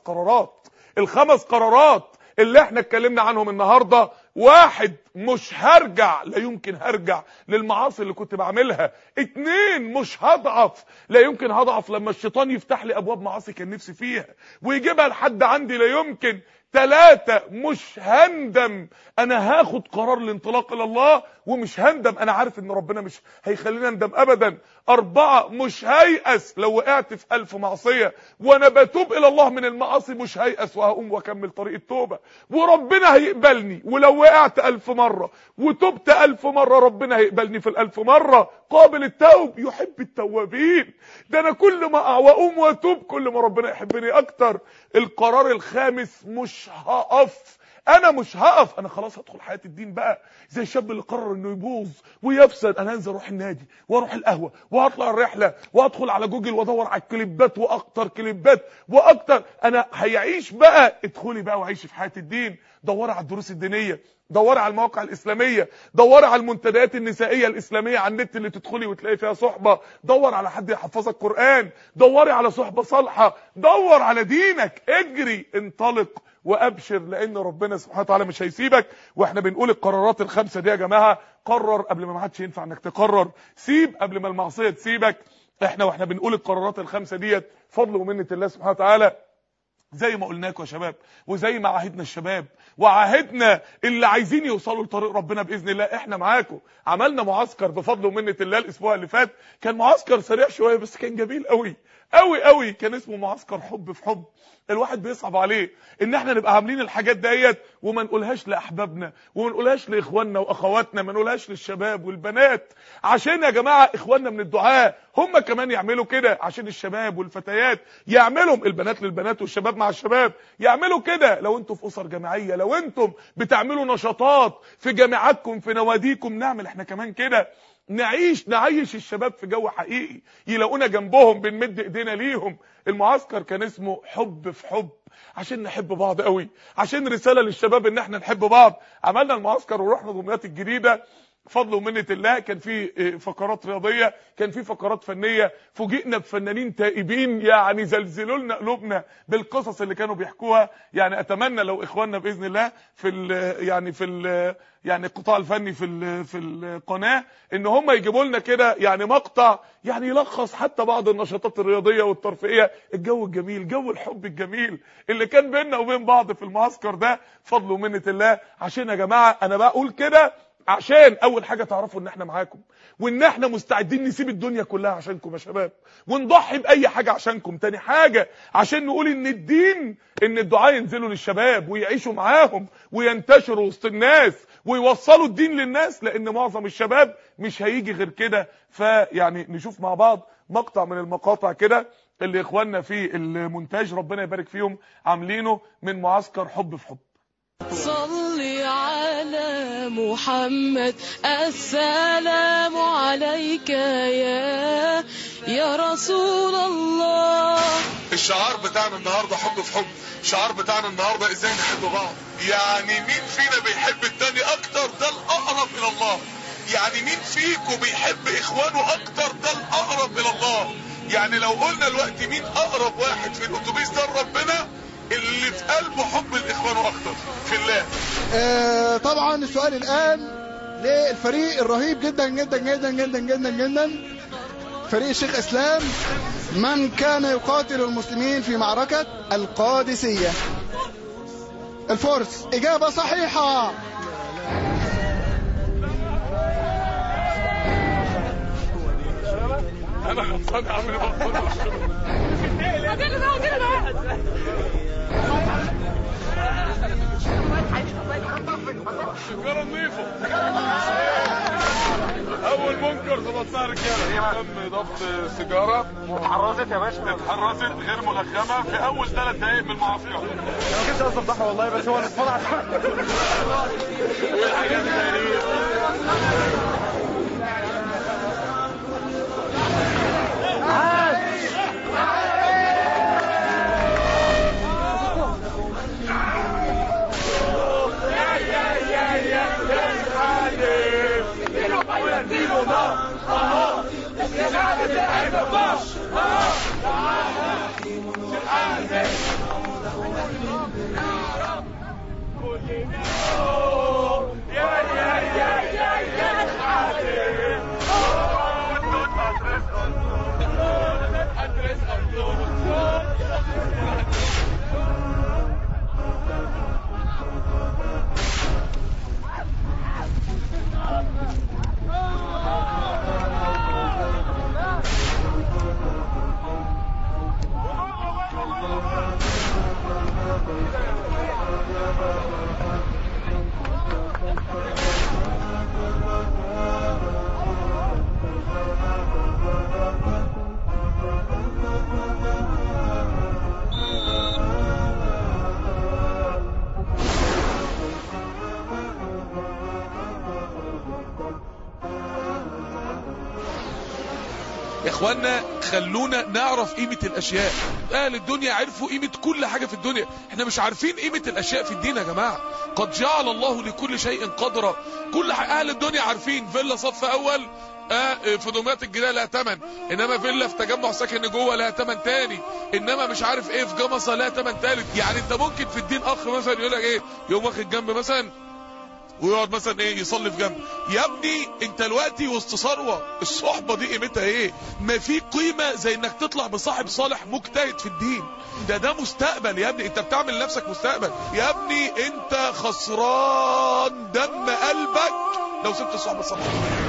الخمس قرارات اللي احنا اتكلمنا عنهم النهاردة: واحد، مش هرجع، لا يمكن هرجع للمعاصي اللي كنت بعملها. اتنين، مش هضعف، لا يمكن هضعف لما الشيطان يفتح لي ابواب معاصي كان نفسي فيها ويجيبها لحد عندي، لا يمكن. تلاتة، مش هندم، انا هاخد قرار الانطلاق الى الله ومش هندم، انا عارف ان ربنا مش هيخلينا ندم ابدا. اربعة، مش هيأس، لو وقعت في 1000 معصية وانا بتوب الى الله من المعاصي مش هيأس وهقوم واكمل طريق التوبة وربنا هيقبلني، ولو وقعت 1000 مرة وتوبت 1000 مرة ربنا هيقبلني في ال1000 مرة. قابل التوب يحب التوابين، ده انا كل ما اقع واقوم واتوب كل ما ربنا يحبني اكتر. القرار الخامس، مش هقف، انا مش هقف، انا خلاص هدخل حياة الدين بقى زي الشاب اللي قرر انه يبوظ ويفسد. انا هنزل اروح النادي واروح القهوة وهطلع الرحلة وادخل على جوجل وادور على الكليبات واكتر كليبات واكتر. انا هيعيش بقى، ادخلي بقى وعيشي في حياة الدين، دوري على الدروس الدينية، دوري على المواقع الاسلامية، دوري على المنتديات النسائية الاسلامية على النت اللي تدخلي وتلاقي فيها صحبة، دور على حد يحفظك قرآن، دوري على صحبة صالحة، دور على دينك، اجري، انطلق وابشر، لان ربنا سبحانه وتعالى مش هيسيبك. واحنا بنقول القرارات الخمسة دي يا جماعة: قرر قبل ما عادش ينفع انك تقرر، سيب قبل ما المعصية تسيبك. واحنا بنقول القرارات الخمسة ديت فضل ومنة الله سبحانه وتعالى، زي ما قلناكم يا شباب، وزي ما عاهدنا الشباب وعاهدنا اللي عايزين يوصلوا لطريق ربنا باذن الله. احنا معاكم، عملنا معسكر بفضل ومنة الله الاسبوع اللي فات، كان معسكر سريع شويه بس كان جميل قوي قوي قوي، كان اسمه معسكر حب في حب. الواحد بيصعب عليه ان احنا نبقى عاملين الحاجات ديت وما نقولهاش لاحبابنا وما نقولهاش لاخواننا واخواتنا، ما نقولهاش للشباب والبنات، عشان يا جماعه اخواننا من الدعاء هم كمان يعملوا كده، عشان الشباب والفتيات يعملوا، البنات للبنات والشباب مع الشباب يعملوا كده. لو انتم في اسر جامعيه، لو انتم بتعملوا نشاطات في جامعاتكم في نواديكم، نعمل احنا كمان كده، نعيش الشباب في جو حقيقي، يلاقونا جنبهم بنمد ايدينا ليهم. المعسكر كان اسمه حب في حب، عشان نحب بعض قوي، عشان رسالة للشباب ان احنا نحب بعض. عملنا المعسكر ورحنا دمياط الجديدة بفضل ومنة الله، كان في فقرات رياضية، كان في فقرات فنية، فوجئنا بفنانين تائبين يعني زلزلوا لنا قلوبنا بالقصص اللي كانوا بيحكوها. يعني اتمنى لو اخواننا باذن الله يعني القطاع الفني في القناة ان هم يجيبوا لنا كده يعني مقطع يعني يلخص حتى بعض النشاطات الرياضية والترفيهية، الجو الجميل، جو الحب الجميل اللي كان بيننا وبين بعض في المعسكر ده فضل ومنة الله. عشان يا جماعة انا بقول كده عشان اول حاجة تعرفوا ان احنا معاكم، وان احنا مستعدين نسيب الدنيا كلها عشانكم يا شباب، ونضحي باي حاجة عشانكم. تاني حاجة عشان نقول ان الدين، ان الدعاء ينزلوا للشباب ويعيشوا معاهم وينتشروا وسط الناس ويوصلوا الدين للناس، لان معظم الشباب مش هيجي غير كده. فيعني نشوف مع بعض مقطع من المقاطع كده اللي اخواننا في المونتاج ربنا يبارك فيهم عاملينه من معسكر حب في حب. صلي على محمد، السلام عليك يا رسول الله. الشعار بتاعنا النهارده حب في حب، الشعار بتاعنا النهارده ازاي نحب بعض. يعني مين فينا بيحب التاني اكتر؟ ده الاقرب الى الله. يعني مين فيكم بيحب اخوانه اكتر؟ ده الاقرب الى الله. يعني لو قلنا دلوقتي مين اقرب واحد في الاتوبيس ده لربنا، اللي في قلبه حب الاخوانه اكتر في الله. طبعا السؤال الان للفريق الرهيب جدا جدا جدا جدا جدا جدا، فريق الشيخ اسلام، من كان يقاتل المسلمين في معركة القادسية. الفرس اجابة صحيحة. انا غلطان يا عم سيجاره نظيفه. اول منكر ظبطناها رجاله تم ضبط سيجاره اتحرزت يا باشا، اتحرزت غير ملغمه في اول 3 دقائق من المعسكر. انا ما كنتش قصدي افضحها والله، بس هو اللي اتفضح. والحاجات الغريبه يا اخوانا. خلونا نعرف قيمة الاشياء. اهل الدنيا عرفوا قيمة كل حاجة في الدنيا، احنا مش عارفين قيمة الاشياء في الدين يا جماعة. قد جعل الله لكل شيء قدرا. كل اهل الدنيا عارفين فيلا صف اول في دمياط الجديدة لها تمن، انما فيلا في تجمع ساكن جوه لها تمن تاني، انما مش عارف ايه في جمصة لها تمن تالت. يعني انت ممكن في الدين اخ مثلا يقول لك ايه، يقوم واخد جنب مثلا ويقعد مثلا ايه يصلي في جنب. يا ابني انت دلوقتي وسط ثروه، الصحبه دي قيمتها ايه؟ ما في قيمه زي انك تطلع بصاحب صالح مجتهد في الدين. ده مستقبل يا ابني، انت بتعمل لنفسك مستقبل يا ابني. انت خسران دم قلبك لو سبت الصحبه الصالحه.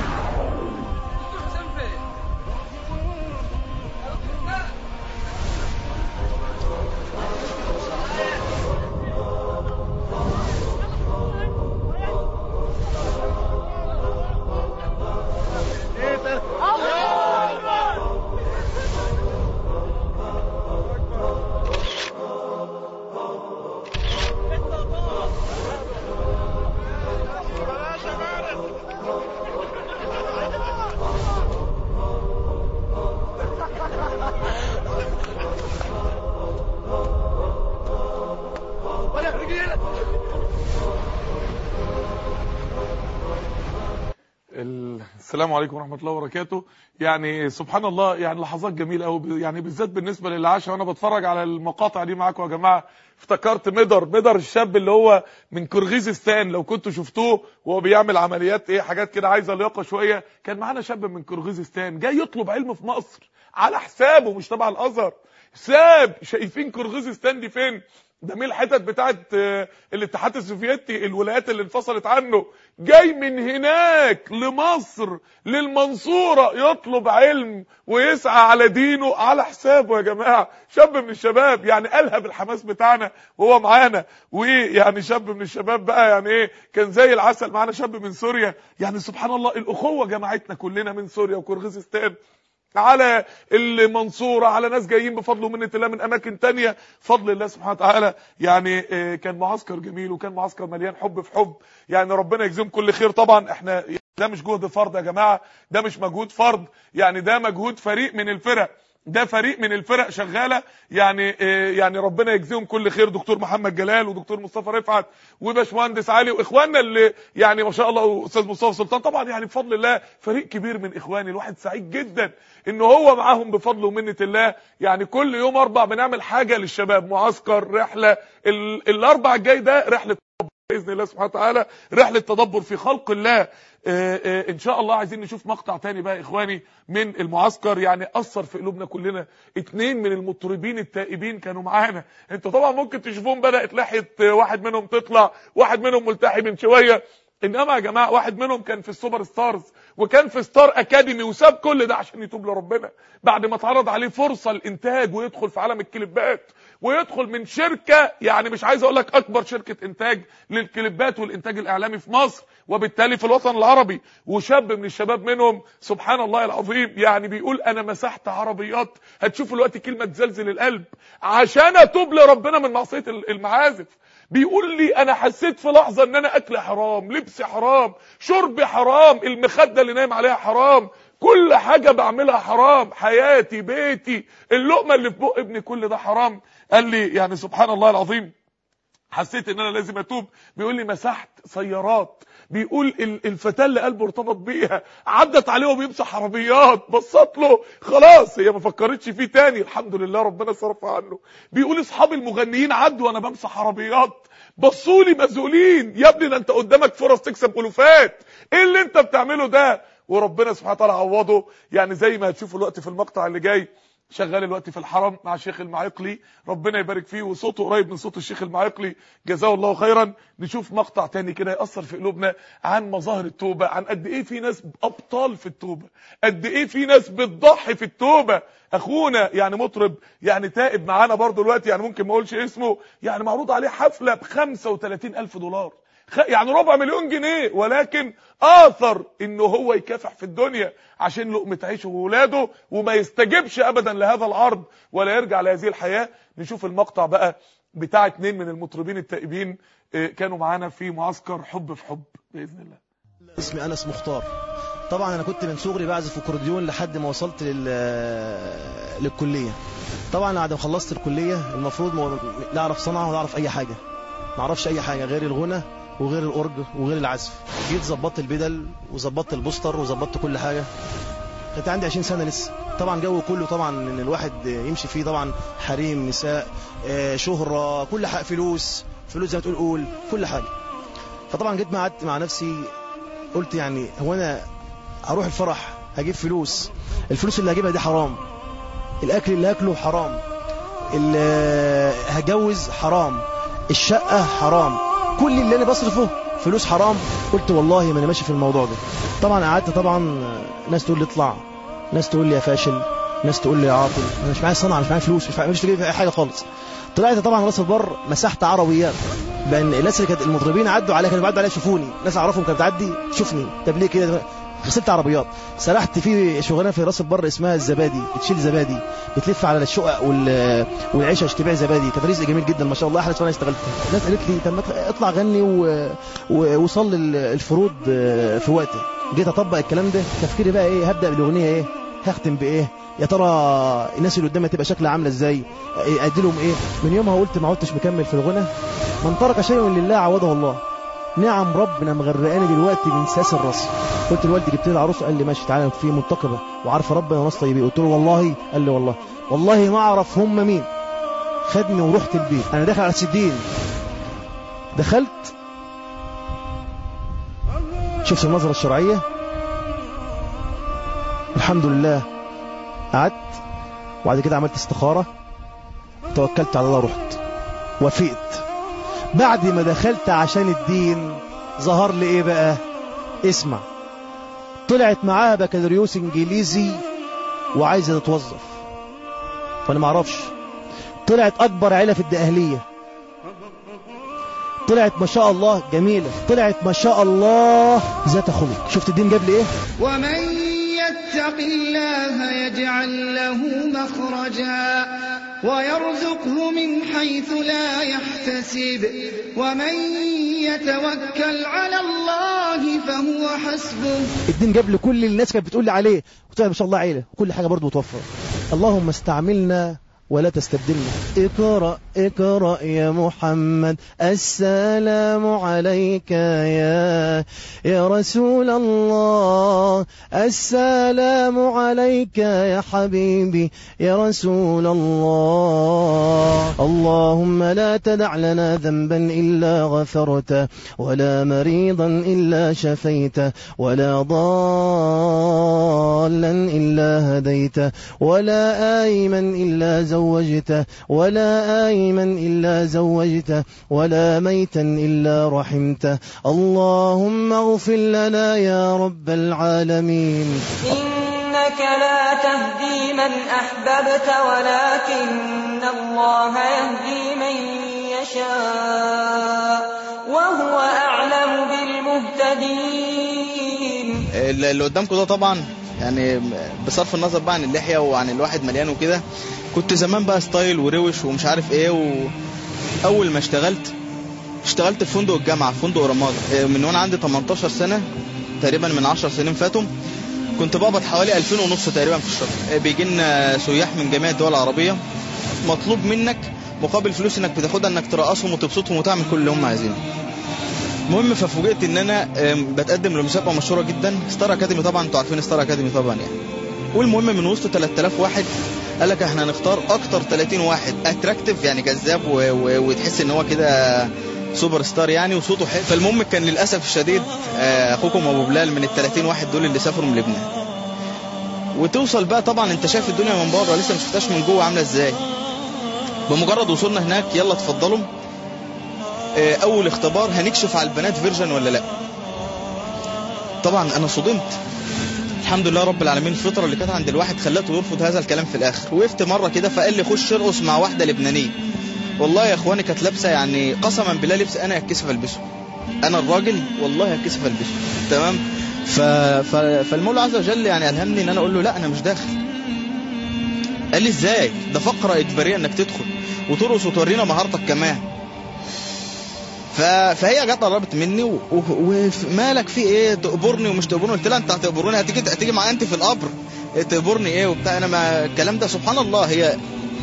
السلام عليكم ورحمة الله وبركاته. يعني سبحان الله، يعني لحظات جميلة قوي، يعني بالذات بالنسبة للي عاشها وانا بتفرج على المقاطع دي معاكم يا جماعة. افتكرت مدر الشاب اللي هو من كرغيزستان، لو كنتوا شفتوه وهو بيعمل عمليات ايه حاجات كده عايزة لياقة شوية. كان معانا شاب من كرغيزستان جاي يطلب علم في مصر على حسابه مش تبع الازهر. شايفين كرغيزستان دي فين؟ ده من الحتت بتاعت الاتحاد السوفيتي، الولايات اللي انفصلت عنه. جاي من هناك لمصر للمنصورة يطلب علم ويسعى على دينه على حسابه يا جماعة. شاب من الشباب يعني ألهب الحماس بتاعنا وهو معانا. ويعني شاب من الشباب بقى يعني ايه كان زي العسل. معانا شاب من سوريا. يعني سبحان الله الأخوة جمعتنا كلنا من سوريا وكرغيزستان على المنصورة، على ناس جايين بفضل ومنة الله من اماكن تانية فضل الله سبحانه وتعالى. يعني كان معسكر جميل وكان معسكر مليان حب في حب. يعني ربنا يجزيهم كل خير. طبعا احنا ده مش جهد فرد يا جماعة، ده مش مجهود فرد، يعني ده مجهود فريق من الفرق. ده فريق من الفرق شغاله. يعني ربنا يجزيهم كل خير. دكتور محمد جلال ودكتور مصطفى رفعت وباشمهندس علي واخواننا اللي يعني ما شاء الله، واستاذ مصطفى سلطان. طبعا يعني بفضل الله فريق كبير من اخواني. الواحد سعيد جدا ان هو معاهم بفضل ومنه الله. يعني كل يوم 4 بنعمل حاجه للشباب، معسكر، رحله. الاربع الجاي ده رحله باذن الله سبحانه وتعالى، رحله تدبر في خلق الله. ان شاء الله عايزين نشوف مقطع تاني بقى اخواني من المعسكر، يعني اثر في قلوبنا كلنا. 2 من المطربين التائبين كانوا معانا. انتوا طبعا ممكن تشوفون بدات لحيه واحد منهم تطلع، واحد منهم ملتحي من شويه، انما يا جماعه واحد منهم كان في السوبر ستارز وكان في ستار اكاديمي وساب كل ده عشان يتوب لربنا بعد ما اتعرض عليه فرصه الانتاج ويدخل في عالم الكليبات ويدخل من شركه، يعني مش عايز اقول لك اكبر شركه انتاج للكليبات والانتاج الاعلامي في مصر وبالتالي في الوطن العربي، وشاب من الشباب منهم سبحان الله العظيم يعني بيقول انا مسحت عربيات، هتشوفوا دلوقتي كلمه تزلزل القلب، عشان اتوب لربنا من معصيه المعازف. بيقول لي انا حسيت في لحظه ان انا اكل حرام، لبس حرام، شرب حرام، المخده اللي نايم عليها حرام، كل حاجه بعملها حرام، حياتي، بيتي، اللقمه اللي في بق ابني، كل ده حرام. قال لي يعني سبحان الله العظيم حسيت ان انا لازم اتوب. بيقول لي مسحت سيارات، بيقول الفتاه اللي قلبه ارتبط بيها عدت عليه وبيمسح عربيات، بصت له خلاص هي ما فكرتش فيه تاني، الحمد لله ربنا صرف عنه. بيقول اصحاب المغنيين عدوا وانا بمسح عربيات بصوا لي مذهولين، يا ابني ده انت قدامك فرص تكسب الوفات، ايه اللي انت بتعمله ده؟ وربنا سبحانه وتعالى عوضه، يعني زي ما هتشوفوا الوقت في المقطع اللي جاي شغال الوقت في الحرم مع الشيخ المعيقلي ربنا يبارك فيه، وصوته قريب من صوت الشيخ المعيقلي جزاه الله خيرا. نشوف مقطع تاني كده يأثر في قلوبنا عن مظاهر التوبة، عن قد ايه في ناس ابطال في التوبة، قد ايه في ناس بتضحي في التوبة. اخونا يعني مطرب يعني تائب معانا برضو الوقت، يعني ممكن ما اقولش اسمه، يعني معروض عليه حفلة $35,000 يعني $250,000 جنيه، ولكن آثر انه هو يكافح في الدنيا عشان لقمة عيشه وولاده وما يستجبش ابدا لهذا العرض ولا يرجع لهذه الحياة. نشوف المقطع بقى بتاع 2 من المطربين التائبين كانوا معانا في معسكر حب في حب بإذن الله. اسمي أنس مختار. طبعا انا كنت من صغري بعزف اكورديون لحد ما وصلت للكلية. طبعا بعد ما خلصت الكلية المفروض لا اعرف صنعة ولا اعرف اي حاجة، ما اعرفش اي حاجة غير الغنى وغير الأورج وغير العزف. جيت ظبطت البدل وظبطت البوستر وظبطت كل حاجة، كنت عندي 20 سنة لسه. طبعا جو كله طبعا ان الواحد يمشي فيه طبعا حريم، نساء، شهرة، كل حاجة، فلوس زي ما تقول كل حاجة. فطبعا جيت قعدت مع نفسي قلت يعني هو انا هروح الفرح هجيب فلوس، الفلوس اللي هجيبها دي حرام، الاكل اللي هاكله حرام، اللي هجوز حرام، الشقة حرام، كل اللي انا بصرفه فلوس حرام. قلت والله ما انا ماشي في الموضوع ده. طبعا قعدت طبعا ناس تقول لي اطلع، ناس تقول لي يا فاشل، ناس تقول لي يا عاطل، انا مش معايا صنعه، مش معايا فلوس، مش لاقي اي حاجه خالص. طلعت طبعا راس البر مسحت عربيات، بان الناس اللي كانت المطربين عدوا عليا، كانوا بيعدوا عليا يشوفوني، ناس اعرفهم كانت بتعدي تشوفني، طب ليه كده؟ غسلت عربيات. سرحت في شغلانه في راس البر اسمها الزبادي، بتشيل زبادي، بتلف على الشقق والعيشه تبيع زبادي. كان رزق جميل جدا ما شاء الله، احلى شغلانه اشتغلتها. الناس قالت لي طب اطلع غني وصلي الفروض في وقته. جيت اطبق الكلام ده، تفكيري بقى ايه؟ هبدا بالاغنيه ايه؟ هختم بايه؟ يا ترى الناس اللي قدامي تبقى شكلها عامله ازاي؟ ادي لهم ايه؟ من يومها قلت ما عدتش مكمل في الغنى. من ترك شيء لله عوضه الله. نعم ربنا مغرقاني دلوقتي من ساس الراس. قلت لوالدي جبت لي العروسه، قال لي ماشي تعالى في منتقبه وعارفه ربنا وناس طيبين. قلت له والله، قال لي والله ما اعرف هم مين. خدني ورحت البيت، انا داخل على السدين، دخلت شفت النظره الشرعيه الحمد لله، قعدت وبعد كده عملت استخاره، توكلت على الله، رحت وفقت. بعد ما دخلت عشان الدين ظهر لي ايه بقى؟ اسمع، طلعت معاها بكالوريوس انجليزي وعايزه تتوظف، وانا ما اعرفش. طلعت اكبر عيله في الدقهليه، طلعت ما شاء الله جميله، طلعت ما شاء الله ذات خلق. شفت الدين جاب لي ايه؟ ومن يتق الله يجعل له مخرجا ويرزقه من حيث لا يحتسب ومن يتوكل على الله فهو حسبه. الدين جاب لي كل الناس كانت بتقول لي عليه، قلت ما شاء الله عيله وكل حاجه برضه متوفره. اللهم استعملنا ولا تستبدلنا. اقرأ اقرأ يا محمد، السلام عليك يا رسول الله، السلام عليك يا حبيبي يا رسول الله. اللهم لا تدع لنا ذنبا إلا غفرته، ولا مريضا إلا شفيته، ولا ضالا إلا هديته، ولا آيما إلا زوجته زوجته ولا آيما إلا زوجته ولا ميتا إلا رحمته اللهم اغفر لنا يا رب العالمين. إنك لا تهدي من أحببت ولكن الله يهدي من يشاء وهو أعلم بالمهتدين. اللي قدامكم ده طبعا يعني بصرف النظر بقى عن اللحية وعن الواحد مليان وكده، كنت زمان بقى ستايل وروش ومش عارف ايه. وأول ما اشتغلت في فندق الجامعة، فندق رماد، من وانا عندي 18 سنة تقريبا، من 10 سنين فاتوا. كنت بقبض حوالي 2500 تقريبا في الشهر. بيجي لنا سياح من جميع الدول العربية، مطلوب منك مقابل فلوس انك بتاخدها انك ترقصهم وتبسطهم وتعمل كل اللي هم عايزينه. المهم ففوجئت ان انا بتقدم لمسابقه مشهوره جدا، ستار اكاديمي. طبعا انتوا عارفين ستار اكاديمي طبعا يعني. والمهم من وسط 3000 واحد قال لك احنا هنختار اكتر 30 واحد اتراكتيف يعني جذاب وتحس ان هو كده سوبر ستار يعني وصوته حلو. فالمهم كان للاسف الشديد اخوكم ابو بلال من ال30 واحد دول اللي سافروا من لبنان. وتوصل بقى طبعا انت شايف الدنيا من بره لسه ما شفتهاش من جوه عامله ازاي. بمجرد وصولنا هناك يلا اتفضلوا اول اختبار هنكشف على البنات فيرجن ولا لا. طبعا انا صدمت. الحمد لله رب العالمين الفطره اللي كانت عند الواحد خلته يرفض هذا الكلام في الاخر. وقفت مره كده فقال لي خش ارقص مع واحده لبنانيه. والله يا اخواني كانت لابسه يعني قسما بالله لبس انا اتكسف البسه. انا الراجل والله اتكسف البسه تمام. فالمولى عز وجل يعني الهمني ان انا اقول له لا انا مش داخل. قال لي ازاي؟ ده فقره اجباريه انك تدخل وترقص وتورينا مهارتك كمان. فهي جت قربت مني ومالك في ايه تقبرني ومش تقبرني. قلت لها انت هتقبروني هتيجي معايا انت في القبر تقبرني ايه وبتاع. انا ما الكلام ده سبحان الله هي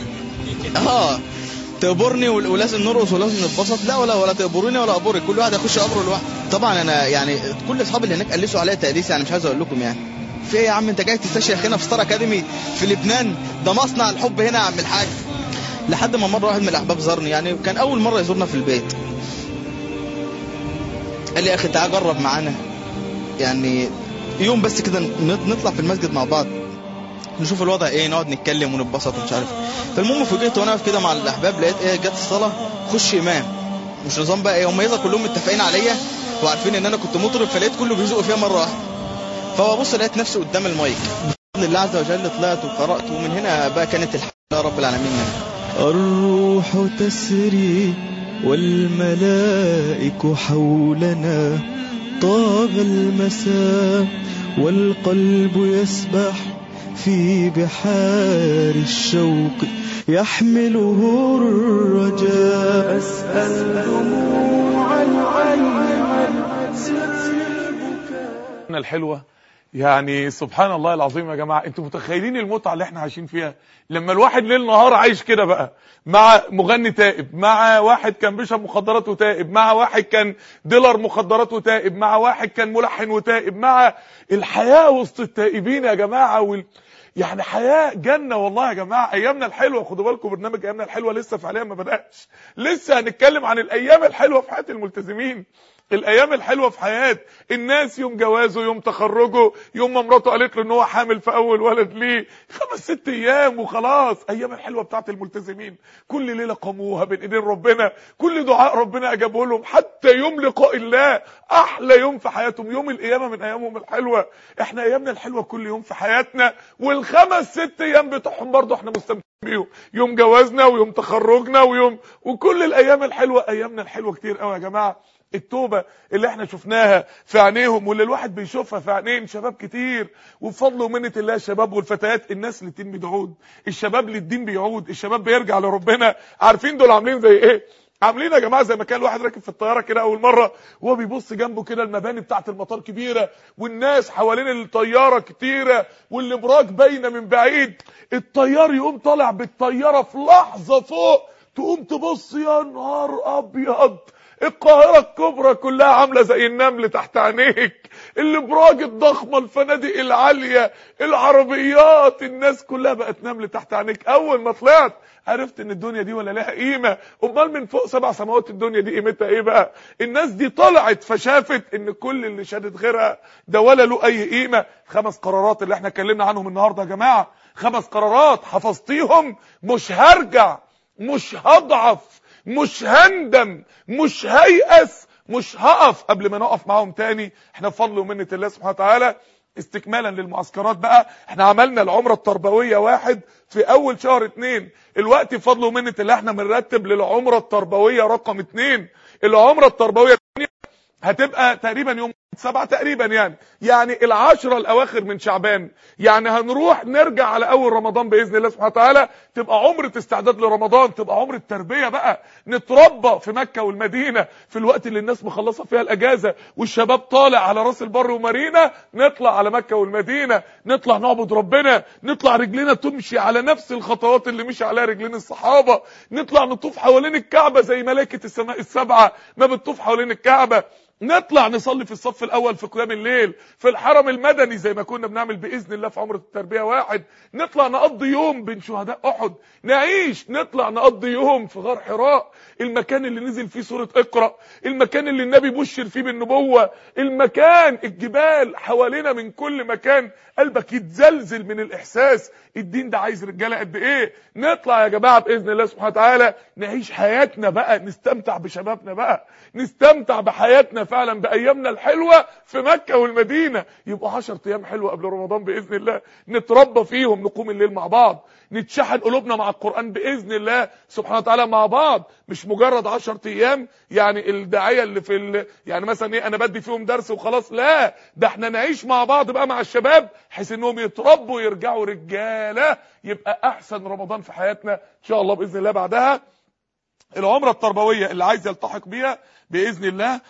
تقبرني ولازم نرقص ولازم نتبسط. لا ولا تقبروني ولا اقبرك، كل واحد يخش قبره لوحده. طبعا انا يعني كل اصحابي اللي هناك قلسوا عليا تقديس يعني مش عايز اقول لكم يعني. في ايه يا عم انت جاي تستشيخ هنا في ستار اكاديمي في لبنان؟ ده مصنع الحب هنا يا عم الحاج. لحد ما مره واحد من الاحباب زارني يعني كان اول مره يزورنا في البيت. قال لي يا اخي تعال جرب معانا يعني يوم بس كده نطلع في المسجد مع بعض نشوف الوضع ايه، نقعد نتكلم ونتبسط ومش عارف. فالمهم فوجئت وانا واقف كده مع الاحباب لقيت ايه جت الصلاه خش امام. مش نظام بقى ايه هم اذا كلهم متفقين عليا وعارفين ان انا كنت مطرب فلقيت كله بيزقوا فيها مره واحده. فببص لقيت نفسي قدام المايك بفضل الله عز وجل طلعت وقرات. ومن هنا بقى كانت الحمد لله رب العالمين يعني. الروح تسري والملائك حولنا طاب المساء والقلب يسبح في بحار الشوق يحمله الرجاء. أسأل دموع العين سر البكاء. الحلوة يعني سبحان الله العظيم يا جماعة. انتوا متخيلين المتعة اللي احنا عايشين فيها لما الواحد ليل نهار عايش كده بقى مع مغني تائب، مع واحد كان بيشرب مخدرات وتائب، مع واحد كان ديلر مخدرات وتائب، مع واحد كان ملحن وتائب، مع الحياة وسط التائبين يا جماعة. يعني حياة جنة والله يا جماعة. ايامنا الحلوة خدوا بالكم برنامج ايامنا الحلوة لسه فعليا ما بدأش. لسه هنتكلم عن الايام الحلوة في حياة الملتزمين، الايام الحلوه في حياه الناس، يوم جوازه، يوم تخرجه، يوم ما مراته قالت له ان هو حامل في اول ولد ليه 5-6 ايام وخلاص. ايام الحلوه بتاعت الملتزمين كل ليله قاموها بين ايدين ربنا، كل دعاء ربنا اجابه لهم، حتى يوم لقاء الله احلى يوم في حياتهم يوم القيامه من ايامهم الحلوه. احنا ايامنا الحلوه كل يوم في حياتنا، وال5-6 ايام بتوعهم برضه احنا مستمتعين بيهم، يوم جوازنا ويوم تخرجنا وكل الايام الحلوه. ايامنا الحلوه كتير قوي يا جماعه. التوبة اللي احنا شفناها في عينيهم واللي الواحد بيشوفها في عينين شباب كتير، وبفضل ومنة الله الشباب والفتيات الناس للدين بتعود، الشباب للدين بيعود، الشباب بيرجع لربنا. عارفين دول عاملين زي ايه؟ عاملين يا جماعه زي ما كان الواحد راكب في الطياره كده اول مره وهو بيبص جنبه كده المباني بتاعه المطار كبيره والناس حوالين الطياره كتيره والابراج باينه من بعيد، الطيار يقوم طالع بالطياره في لحظه فوق تقوم تبص يا نهار ابيض القاهرة الكبرى كلها عاملة زي النمل تحت عينيك، الابراج الضخمة، الفنادق العالية، العربيات، الناس كلها بقت نمل تحت عينيك. اول ما طلعت عرفت ان الدنيا دي ولا لها قيمة. امال من فوق 7 سماوات الدنيا دي قيمتها ايه بقى؟ الناس دي طلعت فشافت ان كل اللي شادت غيرها ده ولا له اي قيمة. 5 قرارات اللي احنا اتكلمنا عنهم النهاردة يا جماعة، 5 قرارات حفظتيهم مش هرجع، مش هضعف، مش هندم، مش هيأس، مش هقف قبل ما نقف معاهم تاني. احنا بفضل ومنة الله سبحانه وتعالى استكمالا للمعسكرات بقى، احنا عملنا العمرة التربوية 1 في اول شهر 2. الوقت بفضل ومنة الله احنا بنرتب للعمرة التربوية رقم 2. العمرة التربوية هتبقى تقريبا يوم 7 تقريبا، يعني 10 الاواخر من شعبان. يعني هنروح نرجع على اول رمضان باذن الله سبحانه وتعالى، تبقى عمره استعداد لرمضان، تبقى عمره تربيه بقى، نتربى في مكه والمدينه في الوقت اللي الناس مخلصه فيها الاجازه والشباب طالع على راس البر ومارينا، نطلع على مكه والمدينه، نطلع نعبد ربنا، نطلع رجلنا تمشي على نفس الخطوات اللي مشي عليها رجلين الصحابه، نطلع نطوف حوالين الكعبه زي ملائكه السماء السبعه ما بتطوف حوالين الكعبه، نطلع نصلي في الصف الاول في قيام الليل في الحرم المدني زي ما كنا بنعمل باذن الله في عمره التربيه 1، نطلع نقضي يوم بين شهداء احد، نعيش نطلع نقضي يوم في غار حراء، المكان اللي نزل فيه سوره اقرا، المكان اللي النبي بشر فيه بالنبوه، المكان الجبال حوالينا من كل مكان، قلبك يتزلزل من الاحساس الدين ده عايز رجاله قد ايه. نطلع يا جماعه باذن الله سبحانه وتعالى نعيش حياتنا بقى، نستمتع بشبابنا بقى، نستمتع بحياتنا فعلا بايامنا الحلوه في مكه والمدينه. يبقى 10 ايام حلوه قبل رمضان باذن الله نتربى فيهم، نقوم الليل مع بعض، نتشحن قلوبنا مع القران باذن الله سبحانه وتعالى مع بعض، مش مجرد 10 ايام يعني الداعيه اللي في يعني مثلا ايه انا بدي فيهم درس وخلاص، لا ده احنا نعيش مع بعض بقى مع الشباب بحيث انهم يتربوا ويرجعوا رجاله، يبقى احسن رمضان في حياتنا ان شاء الله باذن الله. بعدها العمره التربويه اللي عايز يلتحق بيها باذن الله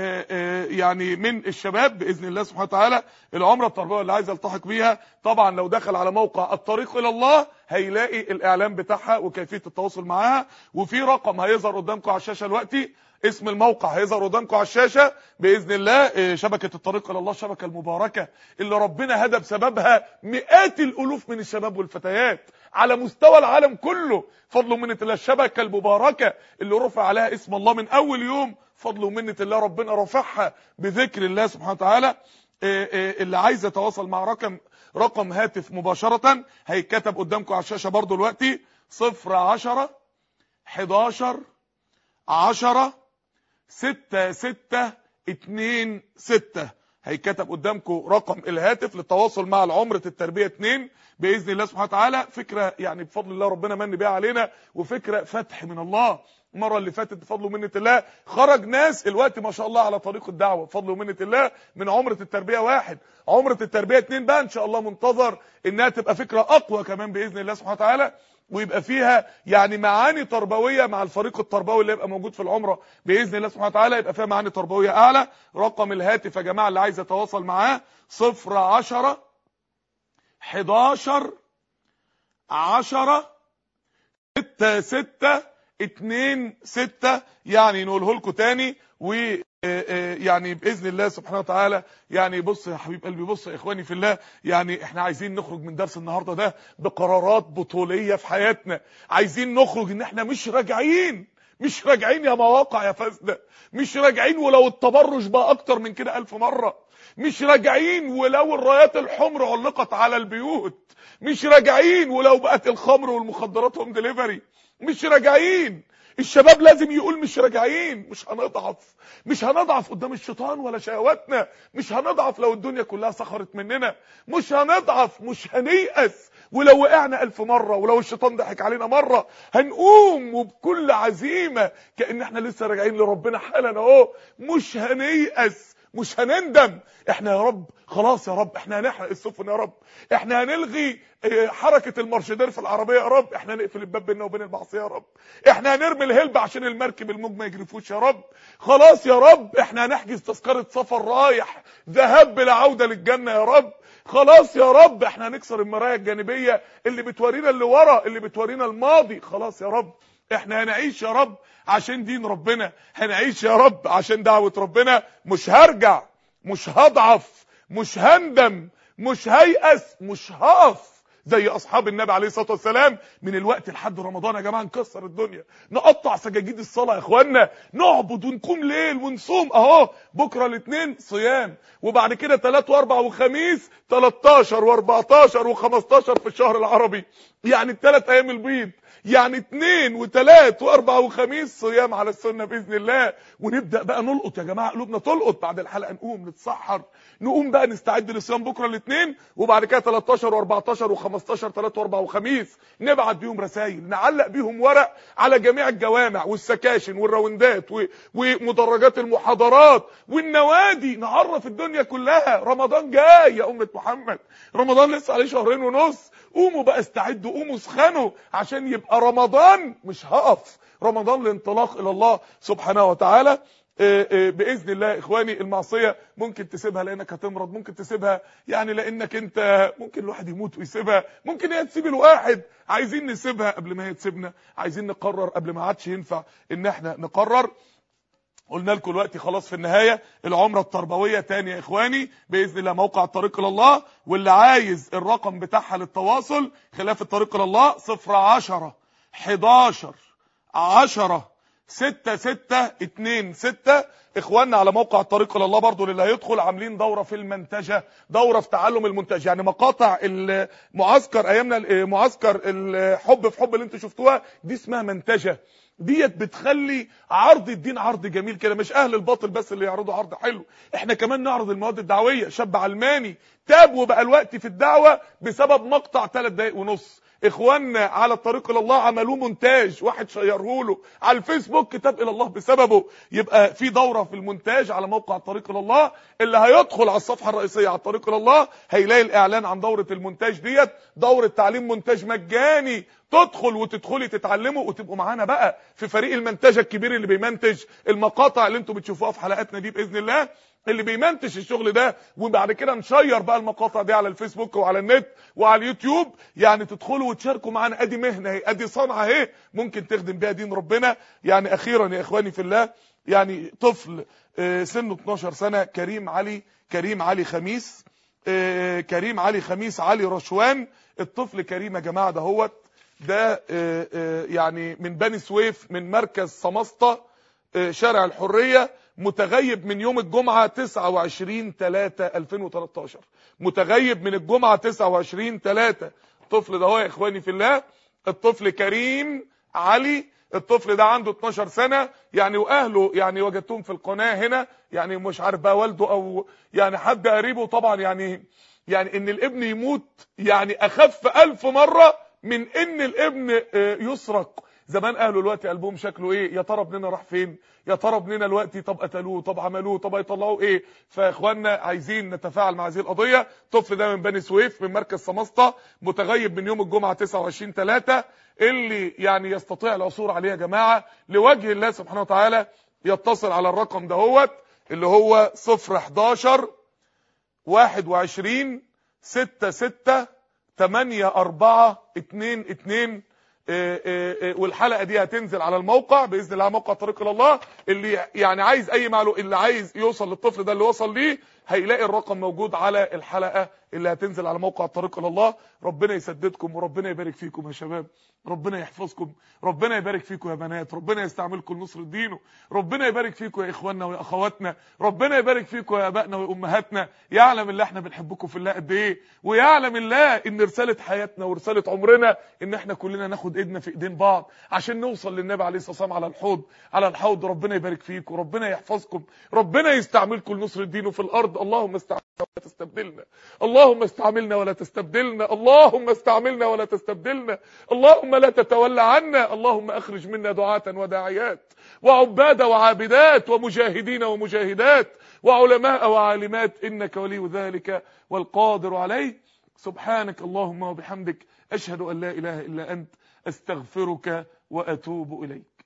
يعني من الشباب باذن الله سبحانه وتعالى، العمره التربويه اللي عايز يلتحق بيها طبعا لو دخل على موقع الطريق الى الله هيلاقي الاعلان بتاعها وكيفيه التواصل معاها، وفي رقم هيظهر قدامكم على الشاشه دلوقتي، اسم الموقع هيظهر قدامكم على الشاشه باذن الله. شبكه الطريق الى الله الشبكه المباركه اللي ربنا هدى بسببها مئات الالوف من الشباب والفتيات على مستوى العالم كله، فضل ومنه الله. الشبكه المباركه اللي رفع عليها اسم الله من اول يوم، فضل ومنه الله ربنا رفعها بذكر الله سبحانه وتعالى. اللي عايز يتواصل مع رقم هاتف مباشره هيتكتب قدامكم على الشاشه برضو دلوقتي، 010 11 10 6626 هيكتب قدامكم رقم الهاتف للتواصل مع العمرة التربية 2 بإذن الله سبحانه وتعالى. فكرة يعني بفضل الله ربنا من بيها علينا، وفكرة فتح من الله. المرة اللي فاتت بفضل ومنة الله خرج ناس الوقت ما شاء الله على طريق الدعوة بفضل ومنة الله من عمرة التربية 1. عمرة التربية 2 بقى ان شاء الله منتظر انها تبقى فكرة اقوى كمان بإذن الله سبحانه وتعالى، ويبقى فيها يعني معاني تربويه مع الفريق التربوي اللي يبقى موجود في العمره باذن الله سبحانه وتعالى، يبقى فيها معاني تربويه اعلى. رقم الهاتف يا جماعه اللي عايز يتواصل معاه 010 11 10 6626 يعني نقوله لكم تاني، و يعني باذن الله سبحانه وتعالى. يعني بص يا حبيب قلبي، بص يا اخواني في الله، يعني احنا عايزين نخرج من درس النهارده ده بقرارات بطوليه في حياتنا، عايزين نخرج ان احنا مش راجعين يا مواقع يا فاسده، مش راجعين ولو التبرج بقى اكتر من كده 1000 مره، مش راجعين ولو الرايات الحمر علقت على البيوت، مش راجعين ولو بقت الخمر والمخدرات هوم ديليفري، مش راجعين. الشباب لازم يقول مش راجعين، مش هنضعف قدام الشيطان ولا شهواتنا، مش هنضعف لو الدنيا كلها سخرت مننا، مش هنضعف، مش هنيأس ولو وقعنا 1000 مرة، ولو الشيطان ضحك علينا مرة هنقوم وبكل عزيمة كأن احنا لسه راجعين لربنا حالا اهو، مش هنيأس، مش هنندم. احنا يا رب خلاص يا رب، احنا هنحرق السفن يا رب، احنا هنلغي حركة المارشدير في العربية يا رب، احنا هنقفل الباب بيننا وبين المعصية يا رب، احنا هنرمي الهلب عشان المركب الموج ما يجرفوش يا رب، خلاص يا رب احنا هنحجز تذكرة سفر رايح ذهاب بلا عودة للجنة يا رب، خلاص يا رب احنا هنكسر المراية الجانبية اللي بتورينا اللي ورا، اللي بتورينا الماضي، خلاص يا رب احنا هنعيش يا رب عشان دين ربنا، هنعيش يا رب عشان دعوة ربنا. مش هرجع، مش هضعف، مش هندم، مش هيأس، مش هقف زي اصحاب النبي عليه الصلاه والسلام. من الوقت لحد رمضان يا جماعه نكسر الدنيا، نقطع سجاجيد الصلاه يا اخوانا، نعبد ونقوم ليل ونصوم. اهو بكره الاثنين صيام، وبعد كده 3 و4 وخميس 13 و14 و15 في الشهر العربي، يعني ال3 ايام البيض، يعني 2 و3 و4 وخميس صيام على السنه باذن الله. ونبدا بقى نلقط يا جماعه، قلوبنا تلقط. بعد الحلقه نقوم نتسحر، نقوم بقى نستعد للصيام بكره الاثنين، وبعد كده 13 و14 و15 3 و4 وخميس نبعت بيهم رسائل، نعلق بيهم ورق على جميع الجوامع والسكاشن والراوندات ومدرجات المحاضرات والنوادي، نعرف الدنيا كلها رمضان جاي يا امه محمد، رمضان لسه عليه 2.5 شهر. قوموا بقى استعدوا، قوموا اسخنوا عشان يبقى رمضان مش هقف، رمضان الانطلاق الى الله سبحانه وتعالى. باذن الله اخواني. المعصيه ممكن تسيبها لانك هتمرض، ممكن تسيبها يعني لانك انت ممكن الواحد يموت ويسيبها، ممكن هي تسيب الواحد. عايزين نسيبها قبل ما هي تسيبنا، عايزين نقرر قبل ما عادش ينفع ان احنا نقرر. قلنا لكم دلوقتي خلاص في النهايه العمره التربويه تاني يا اخواني باذن الله، موقع الطريق الى الله. واللي عايز الرقم بتاعها للتواصل خلاف الطريق الى الله 010 11 10 6626. اخواننا على موقع الطريق الى الله برضو اللي هيدخل عاملين دوره في المنتجه، دوره في تعلم المنتج، يعني مقاطع المعسكر ايامنا، معسكر الحب في حب اللي انتوا شفتوها دي اسمها منتجه. ديت بتخلي عرض الدين عرض جميل كده، مش اهل الباطل بس اللي يعرضوا عرض حلو، احنا كمان نعرض المواد الدعويه. شاب علماني تاب وبقى الوقت في الدعوه بسبب مقطع 3 دقايق ونص. اخواننا على الطريق الى الله عملوه مونتاج، واحد شيره له على الفيسبوك تاب الى الله بسببه. يبقى في دوره في المونتاج على موقع الطريق الى الله. اللي هيدخل على الصفحه الرئيسيه على الطريق الى الله هيلاقي الاعلان عن دوره المونتاج ديت، دوره تعليم مونتاج مجاني، تدخل وتدخلي تتعلموا وتبقوا معانا بقى في فريق المنتجه الكبير اللي بيمنتج المقاطع اللي انتوا بتشوفوها في حلقاتنا دي باذن الله، اللي بيمنتج الشغل ده. وبعد كده نشير بقى المقاطع دي على الفيسبوك وعلى النت وعلى اليوتيوب. يعني تدخلوا وتشاركوا معانا، ادي مهنه اهي، ادي صنعه اهي ممكن تخدم بيها دين ربنا. يعني اخيرا يا اخواني في الله، يعني طفل سنه 12 سنه كريم علي خميس، كريم علي خميس علي رشوان. الطفل كريم يا جماعه ده يعني من بني سويف، من مركز سمسطة شارع الحرية، متغيب من يوم الجمعة 29/3/2013، متغيب من الجمعة 29/3. الطفل ده هو يا اخواني في الله الطفل كريم علي. الطفل ده عنده 12 سنة يعني، واهله يعني وجدتهم في القناة هنا، يعني مش عارف بقى والده او يعني حد قريبه. طبعا يعني ان الابن يموت يعني اخف 1000 مرة من ان الابن يسرق. زمان اهله دلوقتي قلبهم شكله ايه؟ يا ترى ابننا راح فين؟ يا ترى ابننا دلوقتي طب قتلوه، طب عملوه، طب هيطلعوا ايه؟ فاخواننا عايزين نتفاعل مع هذه القضيه. الطفل ده من بني سويف من مركز سمسطة، متغيب من يوم الجمعه 29/3. اللي يعني يستطيع العثور عليه يا جماعه لوجه الله سبحانه وتعالى يتصل على الرقم دهوت اللي هو 011 21 66 8422. والحلقه دي هتنزل على الموقع باذن الله، موقع طريق الى الله. اللي يعني عايز اي معلومه، اللي عايز يوصل للطفل ده اللي وصل ليه، هيلاقي الرقم موجود على الحلقه اللي هتنزل على موقع طريق الى الله. ربنا يسددكم وربنا يبارك فيكم يا شباب، ربنا يحفظكم، ربنا يبارك فيكم يا بنات، ربنا يستعملكم لنصر دينه، ربنا يبارك فيكم يا اخواننا ويا اخواتنا، ربنا يبارك فيكم يا ابائنا وامهاتنا. يعلم الله احنا بنحبكم في الله قد ايه، ويعلم الله ان رساله حياتنا ورساله عمرنا ان احنا كلنا ناخد ايدنا في ايدين بعض عشان نوصل للنبي عليه الصلاه والسلام على الحوض. ربنا يبارك فيكم، ربنا يحفظكم، ربنا يستعملكم لنصر دينه في الارض. اللهم استعملنا ولا تستبدلنا، اللهم استعملنا ولا تستبدلنا، اللهم استعملنا ولا تستبدلنا، اللهم لا تتولى عنا، اللهم اخرج منا دعاة وداعيات وعباد وعابدات ومجاهدين ومجاهدات وعلماء وعالمات، انك ولي ذلك والقادر عليه. سبحانك اللهم وبحمدك، اشهد ان لا اله الا انت، استغفرك واتوب اليك.